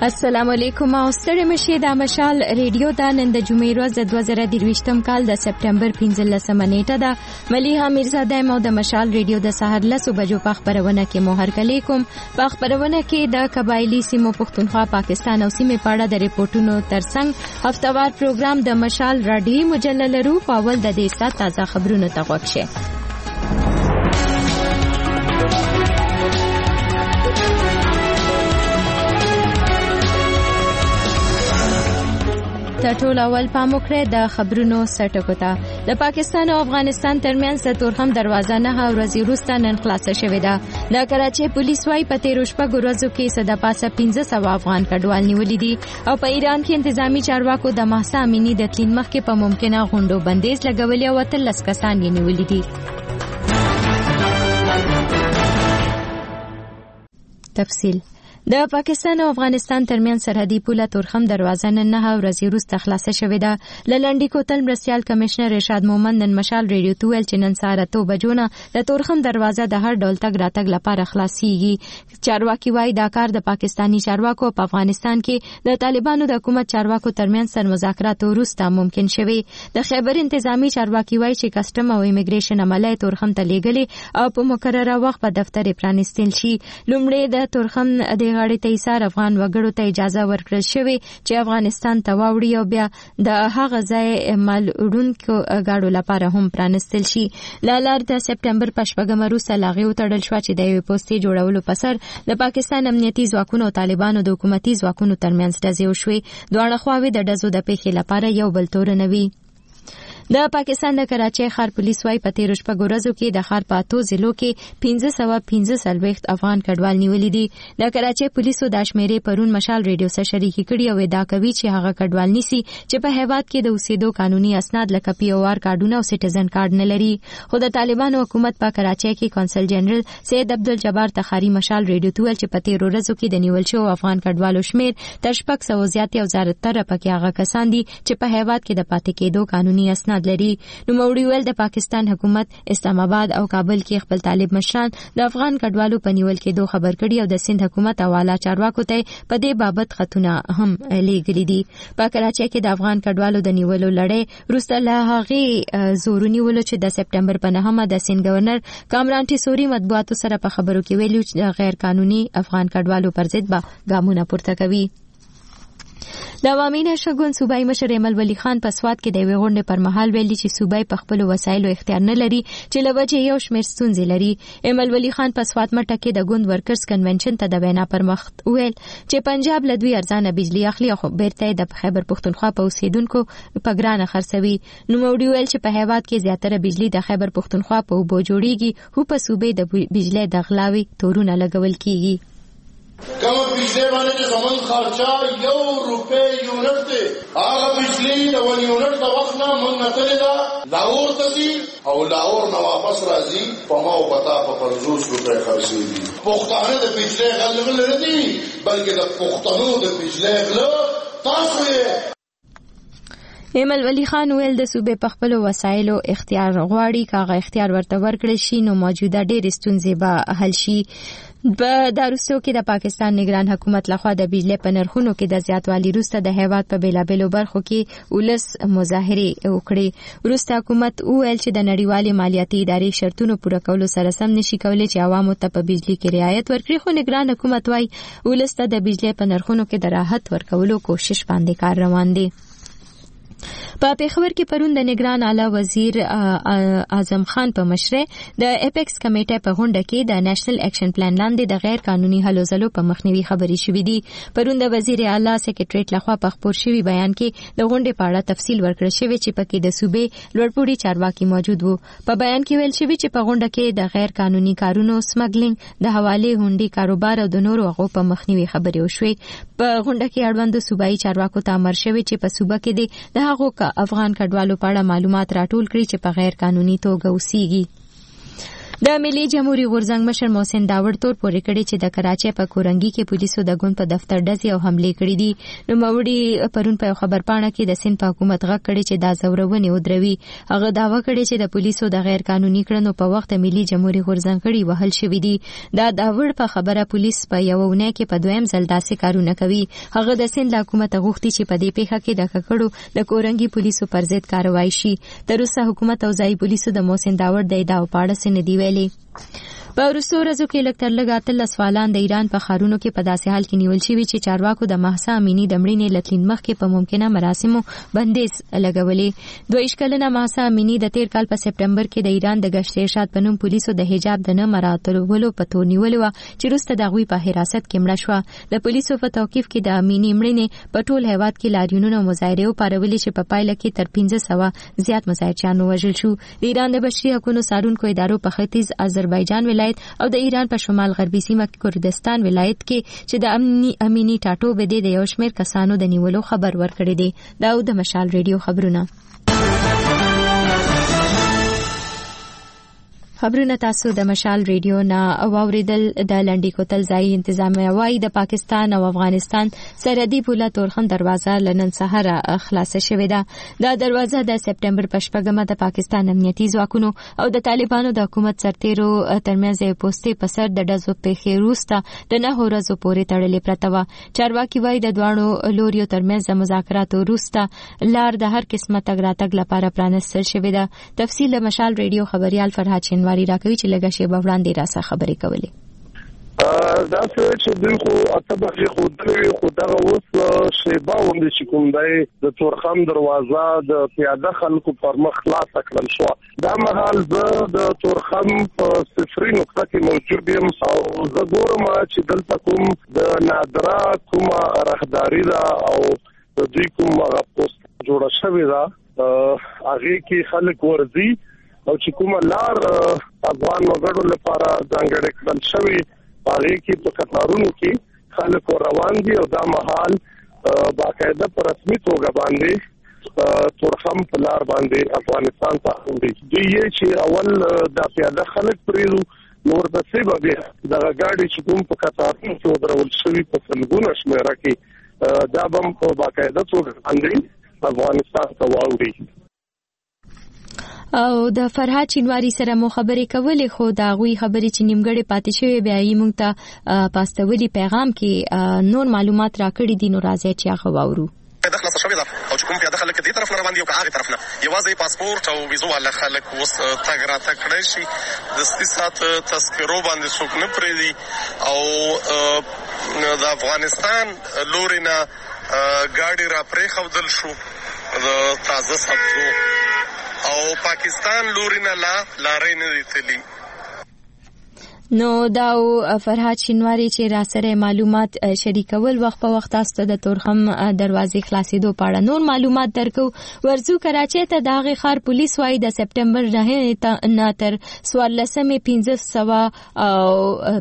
السلام علیکم او ستړي مشه د مشال ریډیو د نن د جمعې ورځ د 2023 کال د سپټمبر 15 نیټه ده. مليحه میرزاده مو د مشال ریډیو د سحر لسو بجو په خبرونه کې مهر کلیکم. په خبرونه کې د قبایلی سیمو پښتونخوا پاکستان او سیمه پاړه د ریپورتونو ترڅنګ هفتوار پروګرام د مشال رادیو مجلل لرو اول د دې سات تازه خبرونه تغوښه. ټول اول پاموکره د خبرونو سرټکو ته. د پاکستان او افغانستان ترمنځ د تورخم دروازه نه ورځې وروسته نن خلاصه شوې ده. د کراچۍ پولیس وايي په تیرو شپږو ورځو کې صد پاسه 1500 افغان کډوال نیولې دي او په ایران کې انتظامی چارواکو د مهسا امینی د تلین مخکې په ممکنه غونډو بندیز لګولې او 13 کسان یې نیولې دي. تفصیل د پاکستان او افغانستان ترمنځ سرحدي پوله تورخم دروازه نن 9 ورځې وروسته خلاصه شوې ده. لنډی کوتل مرستيال کمشنر رشاد مومند نن مشال ریډیو ته ویل چې نن سهار 2 بجو نه د تورخم دروازه د هر ډول تګ راتګ لپاره خلاصيږي. چارواکي وايي دا کار د پاکستانی چارواکو په افغانستان کې د طالبانو د حکومت چارواکو ترمنځ سر مذاکرات وروسته ممکن شوي. د خیبر انتظامی چارواکي وايي چې کسٹم او ایمیګریشن عملیات تورخم ته لیږلي او په مقرره وخت په دفتر پرانستل شي. لومړی د تورخم د غاړې ته ایثار افغان وګړو ته اجازه ورکړل شوې چې افغانستان ته واوړي او بیا د هغه ځای مالوړونکو غاړو لپاره هم پرانستل شي. لالار د سپټمبر په شپږم وروسته لاغیو تړل شو چې د یو پوسټي جوړولو په سر د پاکستان امنیتي ځواکونو او طالبانو د حکومتي ځواکونو ترمنځ ډزې وشوې. دواړه خواوې د ډزو د پیښې لپاره یو بل تورنوي. د پاکستان د کراچۍ ښار پولیس وايي په تیرو شپږو ورځو کې د ښار په 8 ضلعو کې 1515 افغان کډوال نیولې دي. د کراچۍ پولیسو د شمیرې پرون مشال ریډیو سره شریک کړي او ادعا کوي چې هغه کډوال نیسي چې په هیواد کې د اوسېدو قانوني اسناد لکه POR کارډونه او سټیزن کارت نه لري. خو د طالبانو حکومت په کراچۍ کې کونسل جنرال سید عبدالجبار تخاری مشال ریډیو ته ویل چې په تیرو ورځو کې د نیول شوو افغان کډوالو شمیر تر 600 زیات او زیاتره پکې هغه کسان دي چې په هیواد کې د پاتې کېدو قانوني اسناد لري. نو موري ویل د پاکستان حکومت اسلام آباد او کابل کې خپل طالب مشران د افغان کډوالو په نیول کېدو خبر کړي او د سند حکومت او اعلی چارواکو ته په دې بابت خطونه هم لیږلي دي. په کراچۍ کې د افغان کډوالو د نیولو لړۍ وروسته له هغې زورونی ولو چې د سپټمبر په 9 د سند گورنر کامران ټیسوري مطبوعاتو سره په خبرو کې ویلو چې غیر قانوني افغان کډوالو پر ضد به ګامونه پورته کوي. د عوامي نشګون صوبای مشر ایمل ولی خان په سواد کې د یوې غونډې پر مهال ویلي چې صوبای په خپل وسایلو اختیار نه لري چې لوجه یو شمېر ستونزې لري. ایمل ولی خان په سواد مټه کې د ګوند ورکرز کنونشن ته د وینا پر مخ ویل چې پنجاب له دوی ارزانه بجلی اخلي او بیرته د خیبر پښتونخوا په اوسیدونکو په ګرانه خرڅوي. نو موړي ویل چې په هیواد کې زیاتره بجلی د خیبر پښتونخوا په اوبو جوړیږي خو په صوبې د بجلی د غلاوي تورونه لګول کیږي. کوم بجلی باندې زمون خرچه ₹1 یونټ دی. هغه بجلی د 1 یونټ د وخت نه مونږ نتلې ده لاهور ته ځي او لاهور نه واپس راځي په ما او پتا په ₹50 خرڅېږي. پښتانه د بجلی غل نه دي بلکې د پښتنو د بجلی غل تاسو یې. ایمل ولی خان ویل د صوبې په خپل وسایلو اختیار غواړي. کاغه اختیار ورته ورکړل شي نو موجوده ډېر ستونزې به حل شي. په داروستو کې د پاکستان نگران حکومت لخوا د بجلی په نرخونو کې د زیاتوالي وروسته د هیواد په بیلابیلو برخو کې ولس مظاهرې وکړې. وروسته حکومت وویل چې د نړیوالې مالیاتي ادارې شرطونو پوره کولو سره سم نشي کولی چې عوامو ته په بجلی کې رعایت ورکړي. خو نگران حکومت وايي ولس ته د بجلی په نرخونو کې د راحت ورکولو کوشش باندې کار روان دی. په پیښور کې پرون د نگران اعلی وزیر اعظم خان په مشرۍ د اپیکس کمیټې په غونډه کې د نېشنل اکشن پلان لاندې د غیر قانوني هلو ځلو په مخنیوي خبرې شوې دي. پرون د وزیر اعلی سکریټریټ لخوا په خبر شوی بیان کې د غونډې په اړه تفصیل ورکړل شوی چې پکې د صوبې لوړپوړي چارواکي موجود وو. په بیان کې ویل شوی چې په غونډه کې د غیر قانوني کارونو سمګلینګ د حواله هونډي کاروبار او د نورو هغو په مخنیوي خبرې وشوې. په غونډه کې اړوند صوبایي چارواکو ته امر شوی چې په صوبه کې د هغو افغان کډوالو په اړه معلومات راټول کړي چې په غیر قانوني توګه اوسېږي. د ملي جمهوریت غورځنګ مشر محسن داوړ تور پورې کړی چې د کراچۍ په کورنګي کې پولیسو د ګوند په دفتر ډزې او حملې کړې دي. نو موري پرون په خبرپاڼه کې د سند په حکومت غږ کړی چې دا زورونه ودروي. هغه داوا کړی چې د پولیسو د غیر قانوني کړنو په وخت ملي جمهوریت غورځنګ کړي وهل شوې دي. دا داوړ په خبره پولیس په یو ونه کې په دویم ځل داسې کارونه کوي. هغه د سند حکومت غوښتي چې په دې پیښه کې د ککړو د کورنګي پولیسو پر ضد کاروایی شي. تر اوسه حکومت او ځایي پولیسو د محسن داوړ د ادعاو په اړه څه نه دي ویلي. په وروستو ورځو کې لږ تر لږه 13 فعالان د ایران په ښارونو کې په داسې حال کې نیول شوي چې چارواکو د مهسا امینی د مړینې لتلین مخکې په ممکنه مراسمو بندیز لګولې. 22 کلنه مهسا امینی د تیر کال په سپټمبر کې د ایران د گشت ارشاد په نوم پولیسو د حجاب د نه مراعاتولو په تور نیولې و چې وروسته د هغوی په حراست کې مړه شوه. د پولیسو په توقیف کې د امینی مړینې په ټول هیواد کې لاریونونه او مظاهرې وپارولې چې په پایله کې تر 1500 زیات مظاهرچیان وژل شو. د ایران د بشري حقوقو څارونکو ادارو په ختیځ آذربایجان ولایت او د ایران په شمال غربي سیمه کردستان ولایت کې چې د امینی ټاټو بده د یو شمېر کسانو د نیولو خبر ورکړی دی. دا د مشال ریډیو خبرونه. خبرونه تاسو د مشال ریډیو نه اوریدل. د لنډی کوتل ځای انتظامیه وايي د پاکستان او افغانستان سرحدي پوله تورخم دروازه لنن سحر خلاصه شوې ده. دا دروازه د سپټمبر په 8مه د پاکستان امنیتي ځواکونو او د طالبانو د حکومت سرتیرو ترمنځ پوسټې په سر د ډزو پیښې وروسته د 9 ورځو پورې تړلې پرته وه. چارواکي وايي د دواړو لوریو ترمنځ د مذاکراتو وروسته لار د هر قسمه تګ راتګ لپاره پرانستل شوې ده. تفصیل د مشال ریډیو خبريال فرحات شینواری راکوي چې لږه شی به وړاندې راسه خبرې کولې. دا چې دوی خو اتبه خو دوی خو دغه اوس شیبه وندې چې کوم دی د تورخم دروازه د پیاده خلکو پر مخ خلاص کړل شو. دا مهال زه د تورخم په صفري نقطه کې موجود یم او زه ګورم چې دلته کوم د نادرا کومه راهداري ده او د دوی کوم پوسټ جوړه شوې ده. هغه کې خلک ورځي او چې کومه لار افغان وګړو لپاره ځانګړې کړل شوې هغه کې په قطارونو کې خلک روان دي او دا مهال باقاعده په رسمي توګه باندې تورخم په لار باندې افغانستان ته وړي. دوی چې اول د پیاده خلک پریرو نور د سیبه به د غاډي چې کوم په قطارونو کې درول شوی په سلګونه شمیره کې دا بم په باقاعده توګه باندې افغانستان ته وړي. او د فرحات شینواری سره مو خبرې کولې خو دا غوي خبرې چې نیمګړې پاتې شوی بیا یې مونږ ته پاستولي پیغام کې نور معلومات راکړي دي. نو راځي چې هغه واورو. داخله شوې ده او چې کوم پیاده خلک دې طرف روان دي او هغه طرف نه یوازې پاسپورت او ویزو ول خلک اوس تاګ را تکړه شي د 6 ساعت تذکرو باندې څوک نه پریدي او د افغانستان لورینه ګاډي را پرې خودل شو د تازه سبزو او پاکستان لورینه لارې نه دیتلی. نو دا فرحات شینواری چې را سره معلومات شریکول وخت په وخت تاسو د تورخم دروازې خلاصېدو په اړه نور معلومات درکو. ورزو کراچۍ ته د هغې ښار پولیس وايي د سپټمبر نه تر 1500 او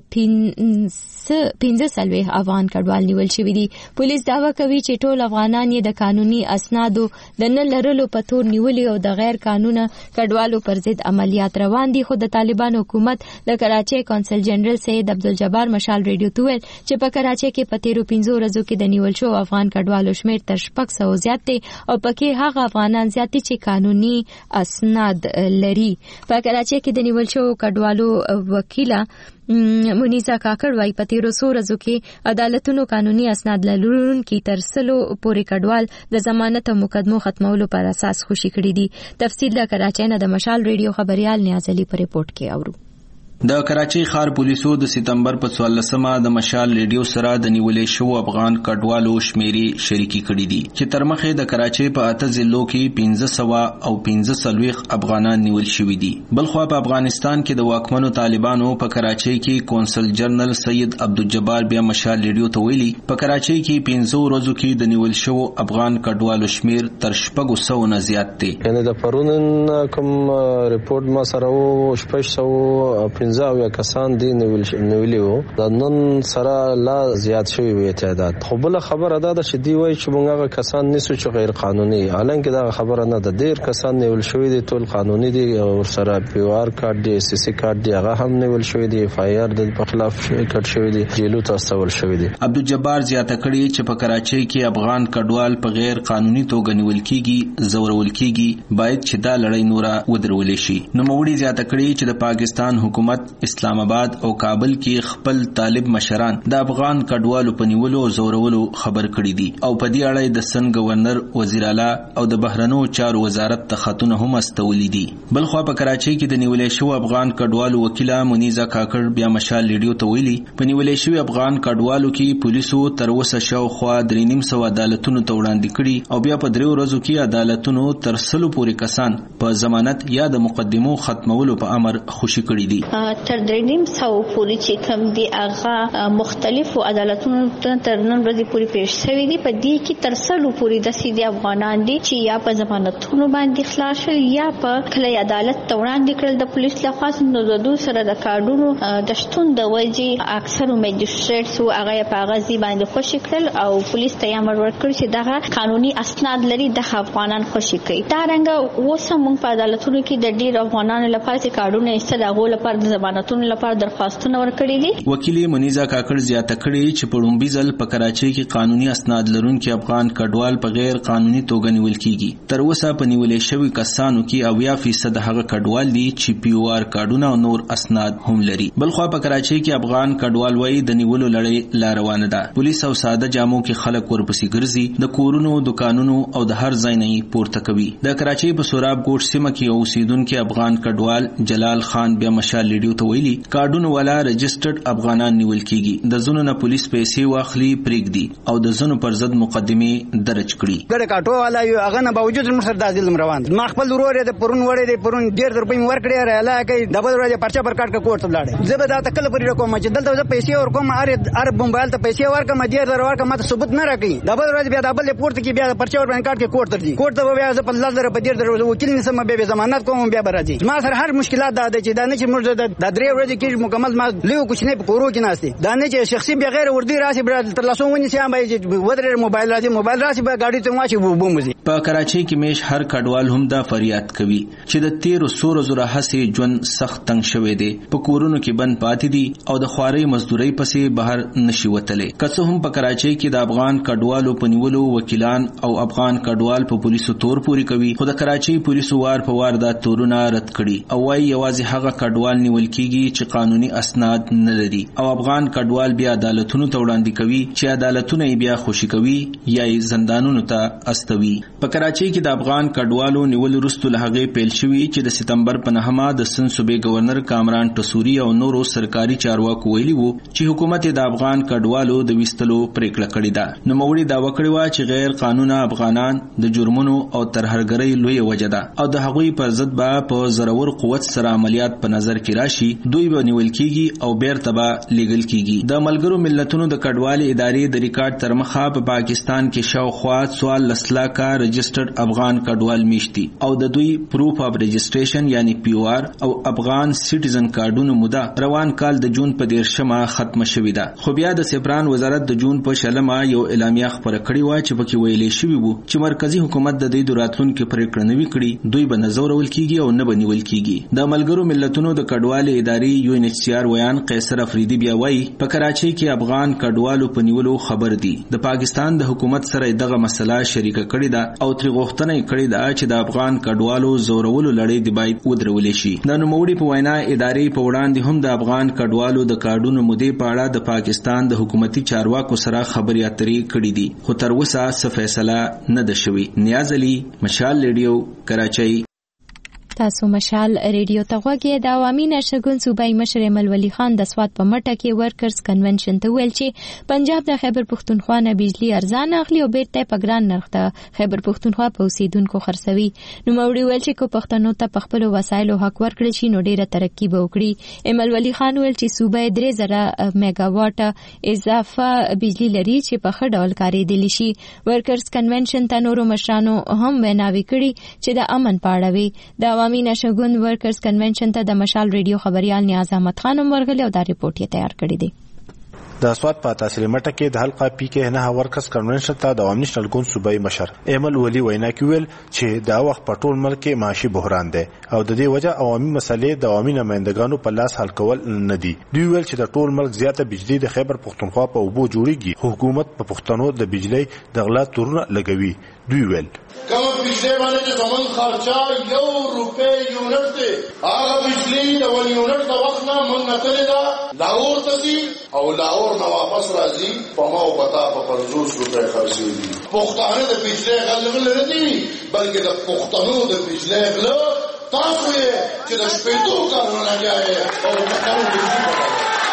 15 افغان کډوال نیول شوي دي. پولیس دعوه کوي چې ټول افغانان یې د قانوني اسنادو د نه لرلو په تور نیولي او د غیر قانونه کډوالو پر ضد عملیات روان دي. خو د طالبان حکومت د کراچۍ کونسل جنرال سید عبدالجبار مشال ریډیو ته ویل چې په کراچۍ کې په تیرو 15 ورځو کې د نیول شو افغان کډوالو شمیر تر 600 زیات دی او پکې هغه افغانان زیات دي چې قانوني اسناد لري. په کراچۍ کې د نیول شو کډوالو وکیله مونیزا کاکړ وايي په تیرو ورځو کې عدالتونو قانوني اسناد لرونکي تر 100 پورې کډوال د ضمانت او مقدمو ختمولو پر اساس خوشي کړي دي. تفصیل د کراچۍ نه د مشال ریډیو خبريال نیاز علي په ریپورت کې اورو. د کراچۍ ښار پولیسو د سپتمبر په 14مه د مشال ریډیو سره د نیولې شو افغان کډوالو شمیرې شریکي کړې دي چې تر مخه د کراچۍ په 8 ضلعو کې 1500 او 15 افغانان نیول شوي دي. بلخوا په افغانستان کې د واکمنو طالبانو په کراچۍ کې کونسل جنرال سید عبدالجبار بیا مشال ریډیو ته ویلي په کراچۍ کې 15 ورځو کې د نیول شو افغان کډوالو شمیر تر 600 نه زیات دی. یعنی د پرونن کوم ریپورت ما سره و 600 15 یا کسان دي نیولې وو. د نن سره لا زیات شوی وي تعداد. خو بل خبره ده چې دی وایي چې موږ کسان نسو چې غیر قانوني، حالانکه دا خبره نه ده. ډیر کسان نیول شوی دي، ټول قانوني دي او سره پی او آر کارت دی، سی سی کارت دی، هغه هم نیول شوی دي، اف آی آر د خلاف کټ شوی دي، جیلو ته استول شوی دي. عبدالجبار زیاته کړي چې په کراچۍ کې افغان کډوال په غیر قانوني توګه نیول کیږي، زورول کیږي، باید چې دا لړۍ نوره ودرول شي. نو موړي زیاته کړي چې د پاکستان حکومت اسلام آباد او کابل کې خپل طالب مشران د افغان کډوالو په نیولو او زورولو خبر کړي دي او په دې اړه د سن گورنر، وزیر اعلی او د بهرنیو چارو وزارت ته خطونه هم استولي دي. بلخوا په کراچۍ کې د نیولې شو افغان کډوالو وکیله منیزه کاکړ بیا مشال ریډیو ته ویلي په نیولې شو افغان کډوالو کې پولیسو تر اوسه شاوخوا 350 عدالتونو ته وړاندې کړي او بیا په 3 ورځو کې عدالتونو تر 100 پورې کسان په ضمانت یا د مقدمو ختمولو په امر خوشي کړي دي. تر 350 پورې چې کوم دي هغه مختلفو عدالتونو تر نن ورځې پورې پیښ شوی دي. په دې کې تر 100 پورې د سیدي افغانان دي چې یا په ضمانتونو باندې خلاص شول یا په کله عدالت ته وړاندې کړل د پولیس لخوا. نو د دوی سره د کارډونو د شتون د وجې اکثر میجستریټس هغه په غزي باندې خوشی کړل او پولیس ته امر ورکړ چې دغه قانوني اسناد لري د افغانان خوشی کوي. دا رنګ اوس هم په عدالتونو کې د ډیر افغانانو لپاره چې کارډونه ایسته دغه لپاره د ضمانتونو لپاره درخواستونه ورکړي دي. وکیل منیزه کاکړ زیاته کړي چې په لومبي ځل په کراچۍ کې قانوني اسناد لرونکي افغان کډوال په غیر قانوني توګه نیول کیږي. تر اوسه په نیولې شوی کسانو کې 80% هغه کډوال دي چې پی او آر کارډونه او نور اسناد هم لري. بلخوا په کراچۍ کې افغان کډوال وایي د نیولو لړۍ لا روانه ده. پولیس او ساده جامو کې خلک ورپسې ګرځي، د کورونو، دکانونو او د هر ځای نه پورته کوي. د کراچۍ په سوراب ګوټ سیمه کې اوسیدونکو افغان کډوال جلال خان بیا مشال ریډیو ته ویلي کارډونه والا رجسټرډ افغانان نیول کیږي، د زونو نه پولیس پیسې واخلي پرېږدي او د زونو پر ضد مقدمه درج کړي. ګډه کاټو والا یو هغه نه باوجود موږ سره د ظلم روان ما خپل ورور د پرون وړې د پرون ډیر روپۍ ورکړې رااله کوي ډبل ورځ پرچا پر کاټ کوټ ته لاړې زه به دا تکل پرې کوم چې دلته پیسې ورکوم ار موبایل ته پیسې ورکم ډیر ورکم ماته ثبوت نه راکړي ډبل ورځ بیا ډبل پورت کې بیا پرچا ور باندې کاټ کې کوټ ته دي کوټ ته بیا په لږ په ډیر وکیل نسم به ضمانت کوم بیا برځي ما سره هر مشکلات دا چې دا نه چې موږ د درې ورځې کې مکمل ما لیو کوچ نه په کورو کې ناشته دا نه چې شخصي بیا غیر وردی راسي تر لاسو ونی سم به ودرې موبایل راسي به گاډي ته واچي بومځي. په کراچۍ کې میش هر کډوال هم دا فریاد کوي چې د 13 زره هسې ژوند سخت تنگ شوی دی، په کورونو کې بند پاتې دي او د خوارۍ مزدورۍ پسې بهر نشي وتلی. که څه هم په کراچۍ کې د افغان کډوالو په نیولو وکیلان او افغان کډوال په پولیسو تور پوري کوي، خو د کراچۍ پولیسو وار په وار دا تورونه رد کړي او وايي یوازې هغه کډوال نیول کیږي چې قانوني اسناد نه لري او افغان کډوال بیا عدالتونو ته وړاندې کوي چې عدالتونه یې بیا خوشي کوي یا یې زندانونو ته استوي. په کراچۍ کې د افغان کډوالو نیول وروسته له هغې پیل شوي چې د سپتمبر په 9 د سن صوبې گورنر کامران ټسوري او نورو سرکاري چارواکو ویلي وو چې حکومت د افغان کډوالو د ویستلو پریکړه کړې ده. نو موړي دا وکړی و چې غیر قانوني افغانان د جرمونو او ترهګرۍ لوی وجه ده او د هغوی پر ضد به په زورور قوت سره عملیات په نظر کې راشي، دوی به نیول کیږي او بیرته به لیګل کیږي. د ملګرو ملتونو د کډوالۍ ادارې د ریکارډ تر مخه په پاکستان کې شاوخوا 14 لکه رجسټرډ افغان کډوال میشتي او د دوی پروف اف رجسټریشن یعنی پی او آر او افغان سټیزن کارډونو موده روان کال د جون په 13 ختم شوې ده. خو بیا د سپران وزارت د جون په 16 یو اعلامیه خبره کړې و چې پکې ویلې شوی وو چې مرکزی حکومت د دې راتلونکو پریکړه نوي کړي، دوی به نزورول کیږي او نه بنول کیږي. د ملګرو ملتونو د کډوالۍ ادارې یو ان ایچ سی آر ویان قیصر افریدي بیا وایي په کراچۍ کې افغان کډوالو په نیولو خبر دي، د پاکستان د حکومت سره دغه مسله شریکه کړې ده او تر غوښتنه کړې ده چې د افغان کډوالو زورولو لړۍ دی باید ودرول شي. د نوموړي په وینا ادارې په وړاندې هم د افغان کډوالو د کارډونو مودې په اړه د پاکستان د حکومتي چارواکو سره خبرې اترې کړې دي، خو تر اوسه څه فیصله نه ده شوې. نیاز علي، مشال ریډیو، کراچۍ. تاسو مشال ریډیو ته غوږی. د عوامي نشرګون صوبایي مشر ایمل ولی خان د سوات په مټه کې ورکرز کنونشن ته ویل چې پنجاب د خیبر پښتونخوا نه بجلی ارزان اخلي او بیرته په ګران نرخ د خیبر پښتونخوا په اوسیدونکو خرڅوي. نو موړي ویل چې کو پښتنو ته په خپل وسایلو حق ورکړي شي نو ډیره ترقی به وکړي. ایمل ولی خان ویل چې صوبه 3000 میگا واټ اضافه بجلی لري چې په ښه ډول کارېدلی شي. ورکرز کنونشن ته نورو مشرانو هم ویناوي کړي چې د امن په اړه وي. د عوامي نشګون ورکرز کنونشن ته د مشال ریډیو خبريال نیاز احمد خان ورغلی او دا ریپورت یې تیار کړی دی. د سواد په تحصیل مټه کې د حلقه پی کې نه ورکرز کنونشن ته د عوامي نشګون صوبایي مشر ایمل ولی وینا کوي چې دا وخت په ټول ملک کې معاشي بحران دی او د دې وجه عوامي مسلې د عوامي نمائندګانو په لاس حل کول نه دي. دوی ویل چې د ټول ملک زیاته بجلی د خیبر پختونخوا په اوبو جوړیږي، حکومت په پښتنو د بجلی د غلا تورونه لګوي. دوی ویل کوم بجلی باندې چې زمون خرچه 1 روپے یونټ دی، هغه بجلی د 1 یونټ د وخت نه مونږ نتلې دا لاهور ته دي او لاهور نه واپس راځي په ما او پتا په 50 روپے خرڅي دي. پښتانه د بجلی غل نه دي بلکې د پښتنو د بجلی غل تاسو یې چې د شپېتو کارونه لګایي او د قانون بجلی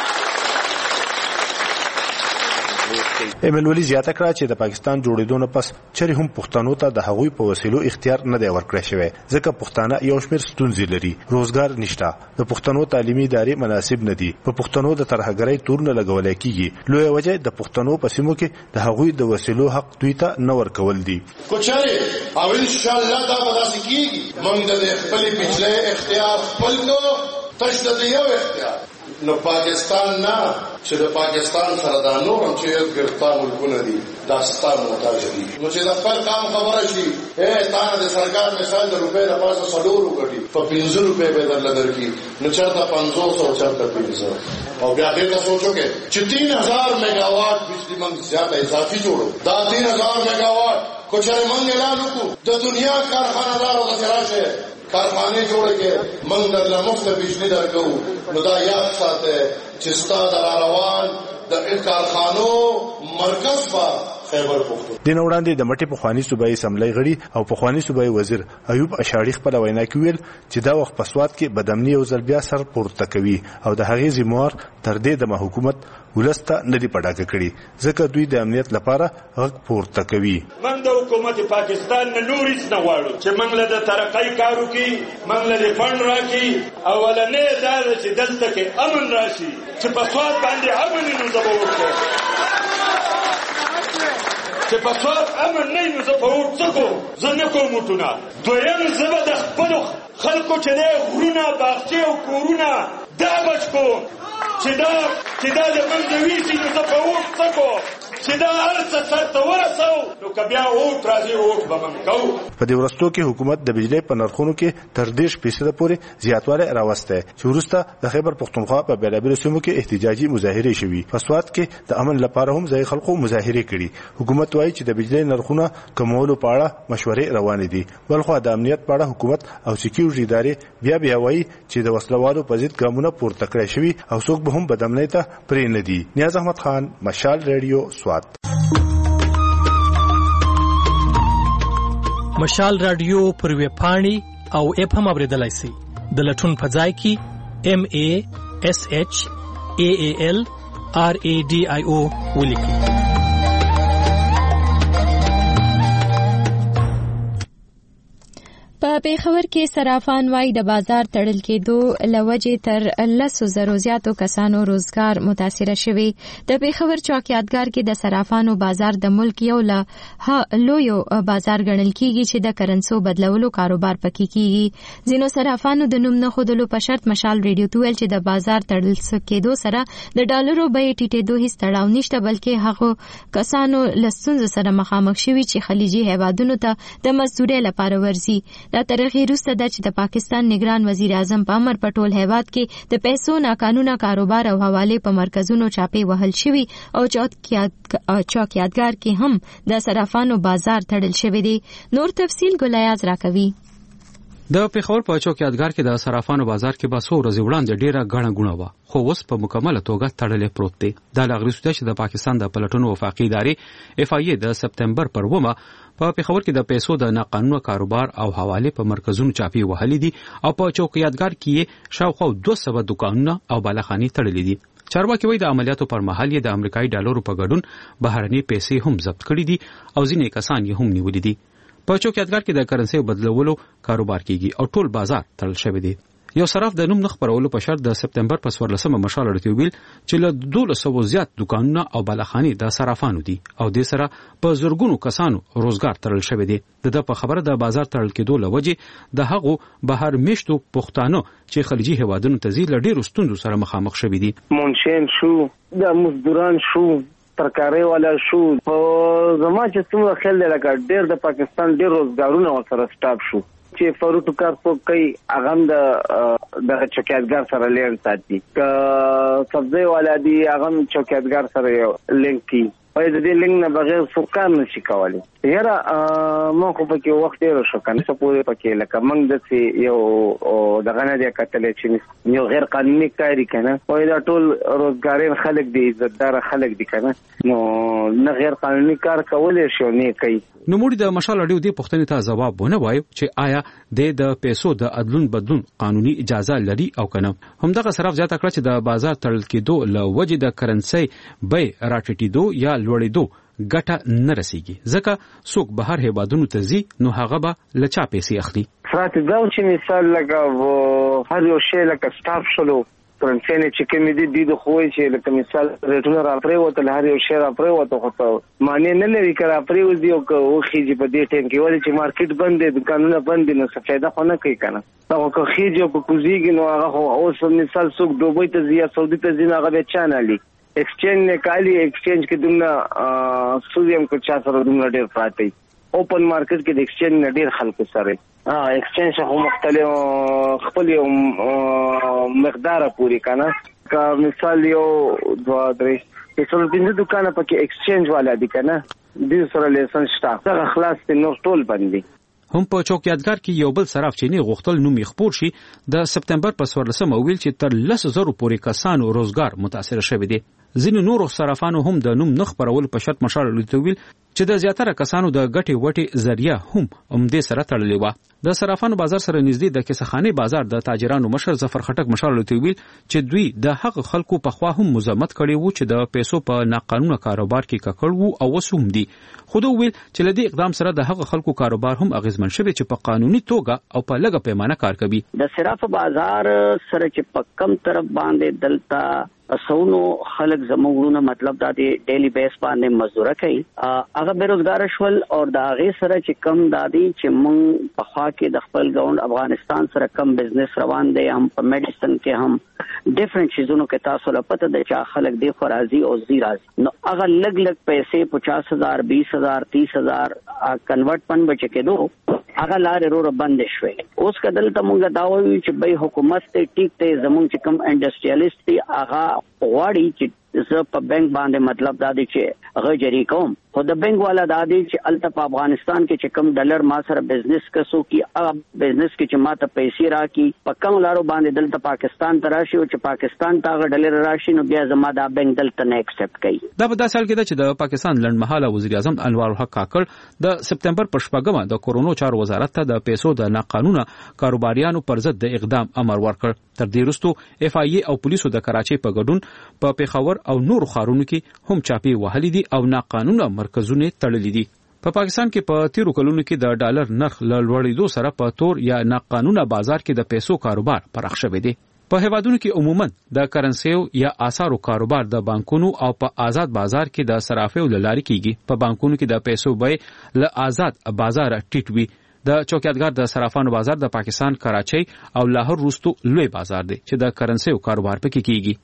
ایمل ولی زیاته کړه چې د پاکستان جوړېدو نه پس چری هم پښتنو ته د هغوی په وسیلو اختیار نه دی ورکړی شوی، ځکه پښتانه یو شمېر ستونزې لري، روزګار نشته، د پښتنو تعلیمي ادارې مناسب نه دي، په پښتنو د ترهګرۍ تورونه لګولای کیږي. لویه وجه د پښتنو په سیمو کې د هغوی د وسیلو حق دوی ته نه ورکول دي. کوچره او ان شاء الله دا به داسې کیږي، موږ د خپل بجلی اختیار خپل کو تشدد یو اختیار نو پاکستان نه چې د پاکستان سره دا نور هم چې ګرفتار ملکونه دي دا ستاسو محتاج دي. نو چې د خپل کام خبره شي تا د سرکار مثال د روپې د پاسه سلور وکړي په 50 روپے به درل درکې نو چرته 500 او چرته 500 او بیا دې سوچو کې چې 3000 میگاواټ بجلی موږ زیاته اضافي جوړو. دا 3000 میگاواټ کوچره موږ اعلان وکړو د دنیا کارخانه‌دارو د راشه کارخانه جوړه کې موږ د مفت بجلی درکو. نو دا یاد ساته چې ستاسو روان د کارخانو مرکز په خیبر پختون. دین وړاندې د مټي پخوانی صوبایي اسمبلی غړي او پخوانی صوبایي وزیر ایوب اشاړي خپل وینا کوي چې دا وخت په سواد کې بدامني او ځلبیا سر پورته کوي او د هغې ذمہوار تر دې د حکومت ولسته نه دی پډاګه کړي، ځکه دوی د امنیت لپاره غږ پورته کوي. موږ د حکومت پاکستان نه نور هیڅ نه غواړو چې موږ له ترقۍ کار وکړي، موږ له فند راکړي. اولنې دا چې دلته کې امن راشي چې په سواد باندې امن نو زبو وکړي چې په سواد امن نه نو زبو وکړو زنه کومټونه. دویم زبر د خپل خلکو چې نه غرونه باغچې او کورونه دا بچو چې دا د منځوي چې نو زبو وکړو چې دا ارڅ څه ورسو نو کبیا او ترازی او بمنکو. په دې ورستو کې حکومت د بجلی په نرخونو کې تر 10% پورې زیاتوالی راوسته چې وروسته د خیبر پختونخوا په بیلابیلو سیمو کې احتجاجي مظاهره شوي. په سواد کې د امن لپاره هم ځای خلکو مظاهره کړي. حکومت وايي چې د بجلی نرخونه کمولو په اړه مشورې روانې دي، بلخو د امنیت په اړه حکومت او سکیورټي ادارې بیا وایي چې د وسلوالو په ضد ګامونه پورته کړي شوي او څوک به هم بدامنۍ ته پرې نه دي. نیاز احمد خان، مشال ریډیو، سواد. مشال رادیو پر ویب پاڼې او اپ هم اوریدلای شئ. د لټون په ځای کې MASHALRADIO ولیکئ. په پیښور کې صرافان وايي د بازار تړل کېدو لوجې تر 10,000 زیاتو کسانو روزګار متاثر شوي. د پیښور چوکیاتګار کې د صرافانو بازار د ملک یو لویو بازار ګڼل کیږي چې د کرنسو بدلولو کاروبار پکې کیږي. ځینو صرافانو د نوم نه خودلو په شرط مشال ریډیو ته ویل چې د بازار تړل کېدو سره د ډالرو بیې ټیټېدو هیڅ تړاو نشته، بلکې هغه کسانو له ستونزو سره مخامخ شوي چې خلیجي هیوادونو ته د مزدورۍ لپاره ورځي. دا ترغې وروسته ده چې د پاکستان نگران وزیر اعظم په امر په ټول هیواد کې د پیسو ناقانونه کاروبار او حوالې په مرکزونو چاپې وهل شوي او چوکیاتګار کې هم د صرافانو بازار تړل شوی دی. نور تفصیل ګلیاز راکوي. د پیښور په چوکیاتګار کې د صرافانو بازار کې به څو ورځې وړاندې ډیره غڼه غونه وه، خو اوس په مکمله توګه تړلې پروت دی. دا لغړیسته چې د پاکستان د پلټنو وفاقي ادارې FIA د سپتمبر پر 1 په پیښور کې د پیسو د ناقانونه کاروبار او حواله په مرکزونو چاپی وهلې دي او په چوکیاتګار کې شاوخوا 200 دکانونه او بالاخانې تړلې دي. چارواکي وایي د عملیاتو پر مهال یې د امریکایي ډالرو په ګډون بهرني پیسې هم ضبط کړې دي او ځینې کسان یې هم نیولې دي. په چوکیاتګار کې د کرنسي بدلولو کاروبار کیږي او ټول بازار تړل شوی دی. یو صراف د نوم خبرولو په شرط د سپتمبر په 14مه مشال ورته ویل چې له 200 زیات دکانونه او بالاخاني د صرافانو دي او د سره په زورګونو کسانو روزګار تړل شوی دی. د په خبره د بازار تړل کېدو لوجه د هغو بهر میشتو پښتانه چې خلیجي هوادونو ته ځي لډیر ستوندو سره مخامخ شوی دي. منشین شو د مزدوران شو ترکاري والا شو په زما چې څومره خل لکه ډیر د پاکستان ډیر روزګارونه سره سټاپ شو چې فروټ کار څوک کوي هغه د چوکیدګر سره لین ساتي که سبزی والا دی هغه چوکیدګر سره لینک کی وای د دې لینک نه بغیر څوک کار نشي کولی. یاره مو خو پکې وخت ډیر شو کنه څه پوهه پکې لکه موږ د یو دغه نه دی کتلې چې یو غیر قانوني کاری کنه وای دا ټول روزګارین خلک دي عزتدار خلک دي کنه نو نه غیر قانوني کار کولای شي نه کوي. نو موږ د مشال اړیو دی پښتنې ته جواب ونه وایو چې آیا د پیسو د عدلون بدلون قانوني اجازه لري او کنه. همدغه صرف زیاته کړ چې د بازار تړل کېدو لوجه د کرنسي بیه راټیټېدو یا لوړېدو ګټه نه رسیږي ځکه څوک بهر هیوادونو ته ځي نو هغه به له چا پیسې اخلي. فرات دا چې مثال لکه هر یو شی لکه سټاف شلو کرنسي نه چې کوم دي د خوې چې لکه مثال ریټونه را پرېوتل هر یو شی را پرېوته خو معنی نه لري کړه پرېوځي او خېږي په دې ټیم کې ولې چې مارکیټ بند دي دکانونه بند دي نو څه فائدہ خو نه کوي کنه دا خو خېږي په کوزيږي نو هغه اوس مثال څوک دوبۍ ته ځي یا سعودي ته ځي هغه به چانالي ایکسچینج نه کالی ایکسچینج کې دمنا سودیم کو چا سره دمنا ډیر پراته اوپن مارکیټ کې د ایکسچینج نه ډیر خلکو سره ایکسچینج هغه مختلف خپل یو مقدار پوری کنه کا مثال یو 2-3 څلور پنځه دکانه پکې ایکسچینج والا دي کنه د سره لیسنس شته هغه خلاص دي نو ټول باندې. هم په چوکیدګر کې یو بل صراف چې نه غوښتل نوم یې خپور شي د سپتمبر په 14مه ویل چې تر 10,000 پورې کسانو روزګار متاثر شوی دی. ځینې نورو صرافانو هم د نوم نخ پرول په شرط مشال لوتویل چې د زیاتره کسانو د ګټي وټي ذریعہ هم دې سره تړلې و. د صرافانو بازار سره نږدې د کیسخانه بازار د تاجرانو مشر ظفر خټک مشال لوتویل چې دوی د حق خلکو په خوا هم مزاحمت کړي وو چې د پیسو په ناقانونه کاروبار کې ککړ وو او وسوم دي. خو دوی ویل چې لدی اقدام سره د حق خلکو کاروبار هم اغیزمن شوی چې په قانوني توګه او په لږه پیمانه کار کوي. د صراف بازار سره چې په کم طرف باندې دلتا اسونو خلک زموږونه مطلب دا دی ډیلی بیس باندې مزدوره کوي هغه بیروزګار شول او دا غي سره چې کم دادی چې مونږ په خوا کې د خپل ګاوند افغانستان سره کم بزنس روان دی هم په میډیسن کې هم ډیفرنٹ چیزونو کې تاسو له پته د چا خلک دی خورازي او زیرازي نو هغه لګ پیسې 50,000 20,000 30,000 کنورټ پن بچ کېدو هغه لارې رو بند شوې اوس کدل ته مونږ دا وایو چې به حکومت ته ټیک ته زمونږ چې کم انډستریالیست دی هغه غواړي چې زه په بانک باندې مطلب دا دی چې هغه جری کوم خو د بانک والا دا دی چې الته په افغانستان کې چې کم ډالر ما سره بزنس کسو کی هغه بزنس کې چې ما ته پیسې راکې په کم لارو باندې دلته پاکستان ته راشي او چې پاکستان ته هغه ډالر راشي نو بیا زما دا بانک دلته نه ایکسپټ کوي. دا په داسې حال کې چې د پاکستان لنډمهاله وزیر اعظم انوار الحق کاکړ د سپتمبر په 14مه د کورونو چارو وزارت ته د پیسو د ناقانونه کاروباریانو پر ضد د اقدام امر ورکړ. تر دې وروسته اف آی ای او پولیسو د کراچۍ په ګډون په پیښور او نور ښارونو کې هم چاپی وهلي دي او ناقانونه مرکزونه تړلي دي. په پاکستان کې په تیرو کلونو کې د ډالر نرخ لوړېدو سره په تور یا ناقانونه بازار کې د پیسو کاروبار پراخ شوی دی. په هیوادونو کې عموما د کرنسیو یا آثارو کاروبار د بانکونو او په آزاد بازار کې د صرافیو لارې کیږي. په بانکونو کې د پیسو بیه له آزاد بازار ټیټ وي. د چوکیدګر د صرافانو بازار د پاکستان کراچۍ او لاهور وروسته لوی بازار دی چې د کرنسیو کاروبار پکې کیږي.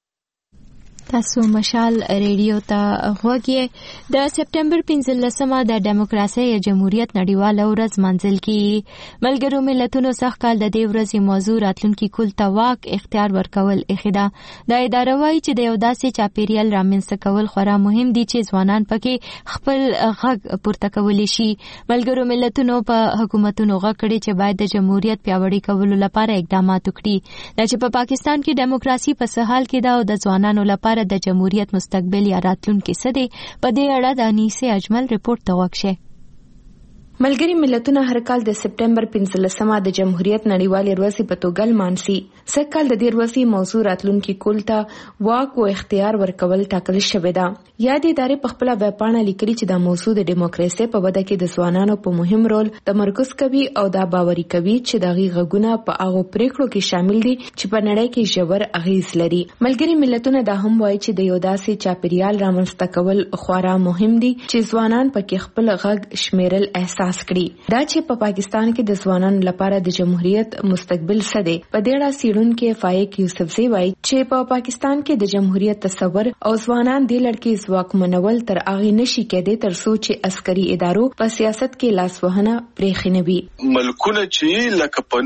تاسو مشال ریډیو ته غوږی د سپتمبر 15مه د دیموکراسي جمهوریت نړیواله ورځ منځل کی ملګرو ملتونو څخه کال د دې ورځې موضوع راتلونکي کول تواک اختیار ورکول اخیدا د اداره وایي چې د یو داسې چاپیریال رامنځته کول خورا مهم دي چې ځوانان پکې خپل غږ پورته کولی شي. ملګرو ملتونو په حکومتونو غږ کړي چې باید د جمهوریت پیاوړي کولو لپاره اقدامات وکړي چې په پاکستان کې دیموکراسي په سهال کې دا او د ځوانانو لپاره د جمهوریت مستقبل یا راتلونکي څه دی په دې اړه د انیسه اجمل ریپورت ته وکړي. ملګری ملتونه هر کال د سپتمبر 15مه د جمهوریت نړیوالې ورځې په توګه لمانځي. سږ کال د دې ورځې موضوع راتلونکي کول ته واک او اختیار ورکول ټاکل شوی ده. یا د ادارې په خپل ویبپاڼه لیکلي چې د موضوع د دیموکراسي په وده کې د ځوانانو په مهم رول تمرکز کوي او دا باوري کوي چې دغه غږونه په هغه پریکړو کې شامل دي چې په نړۍ کې ژور اغیز لري. ملګری ملتونه دا هم وایي چې د یو داسې چاپیریال رامنځته کول خورا مهم دي چې ځوانان پکې خپل غږ شمیرل احساس کړي. دا چې په پاکستان کې د ځوانانو لپاره د جمهوریت مستقبل څه دی، په دې اړه سیړونکو فایق یوسفزئی وایي چې په پاکستان کې د جمهوریت تصور او ځوانان د لړکې ځواکمنول تر هغه نشي کېدای تر څو چې عسکري ادارو په سیاست کې لاسوهنه پرېښې نه وي. ملکونه چې لکه په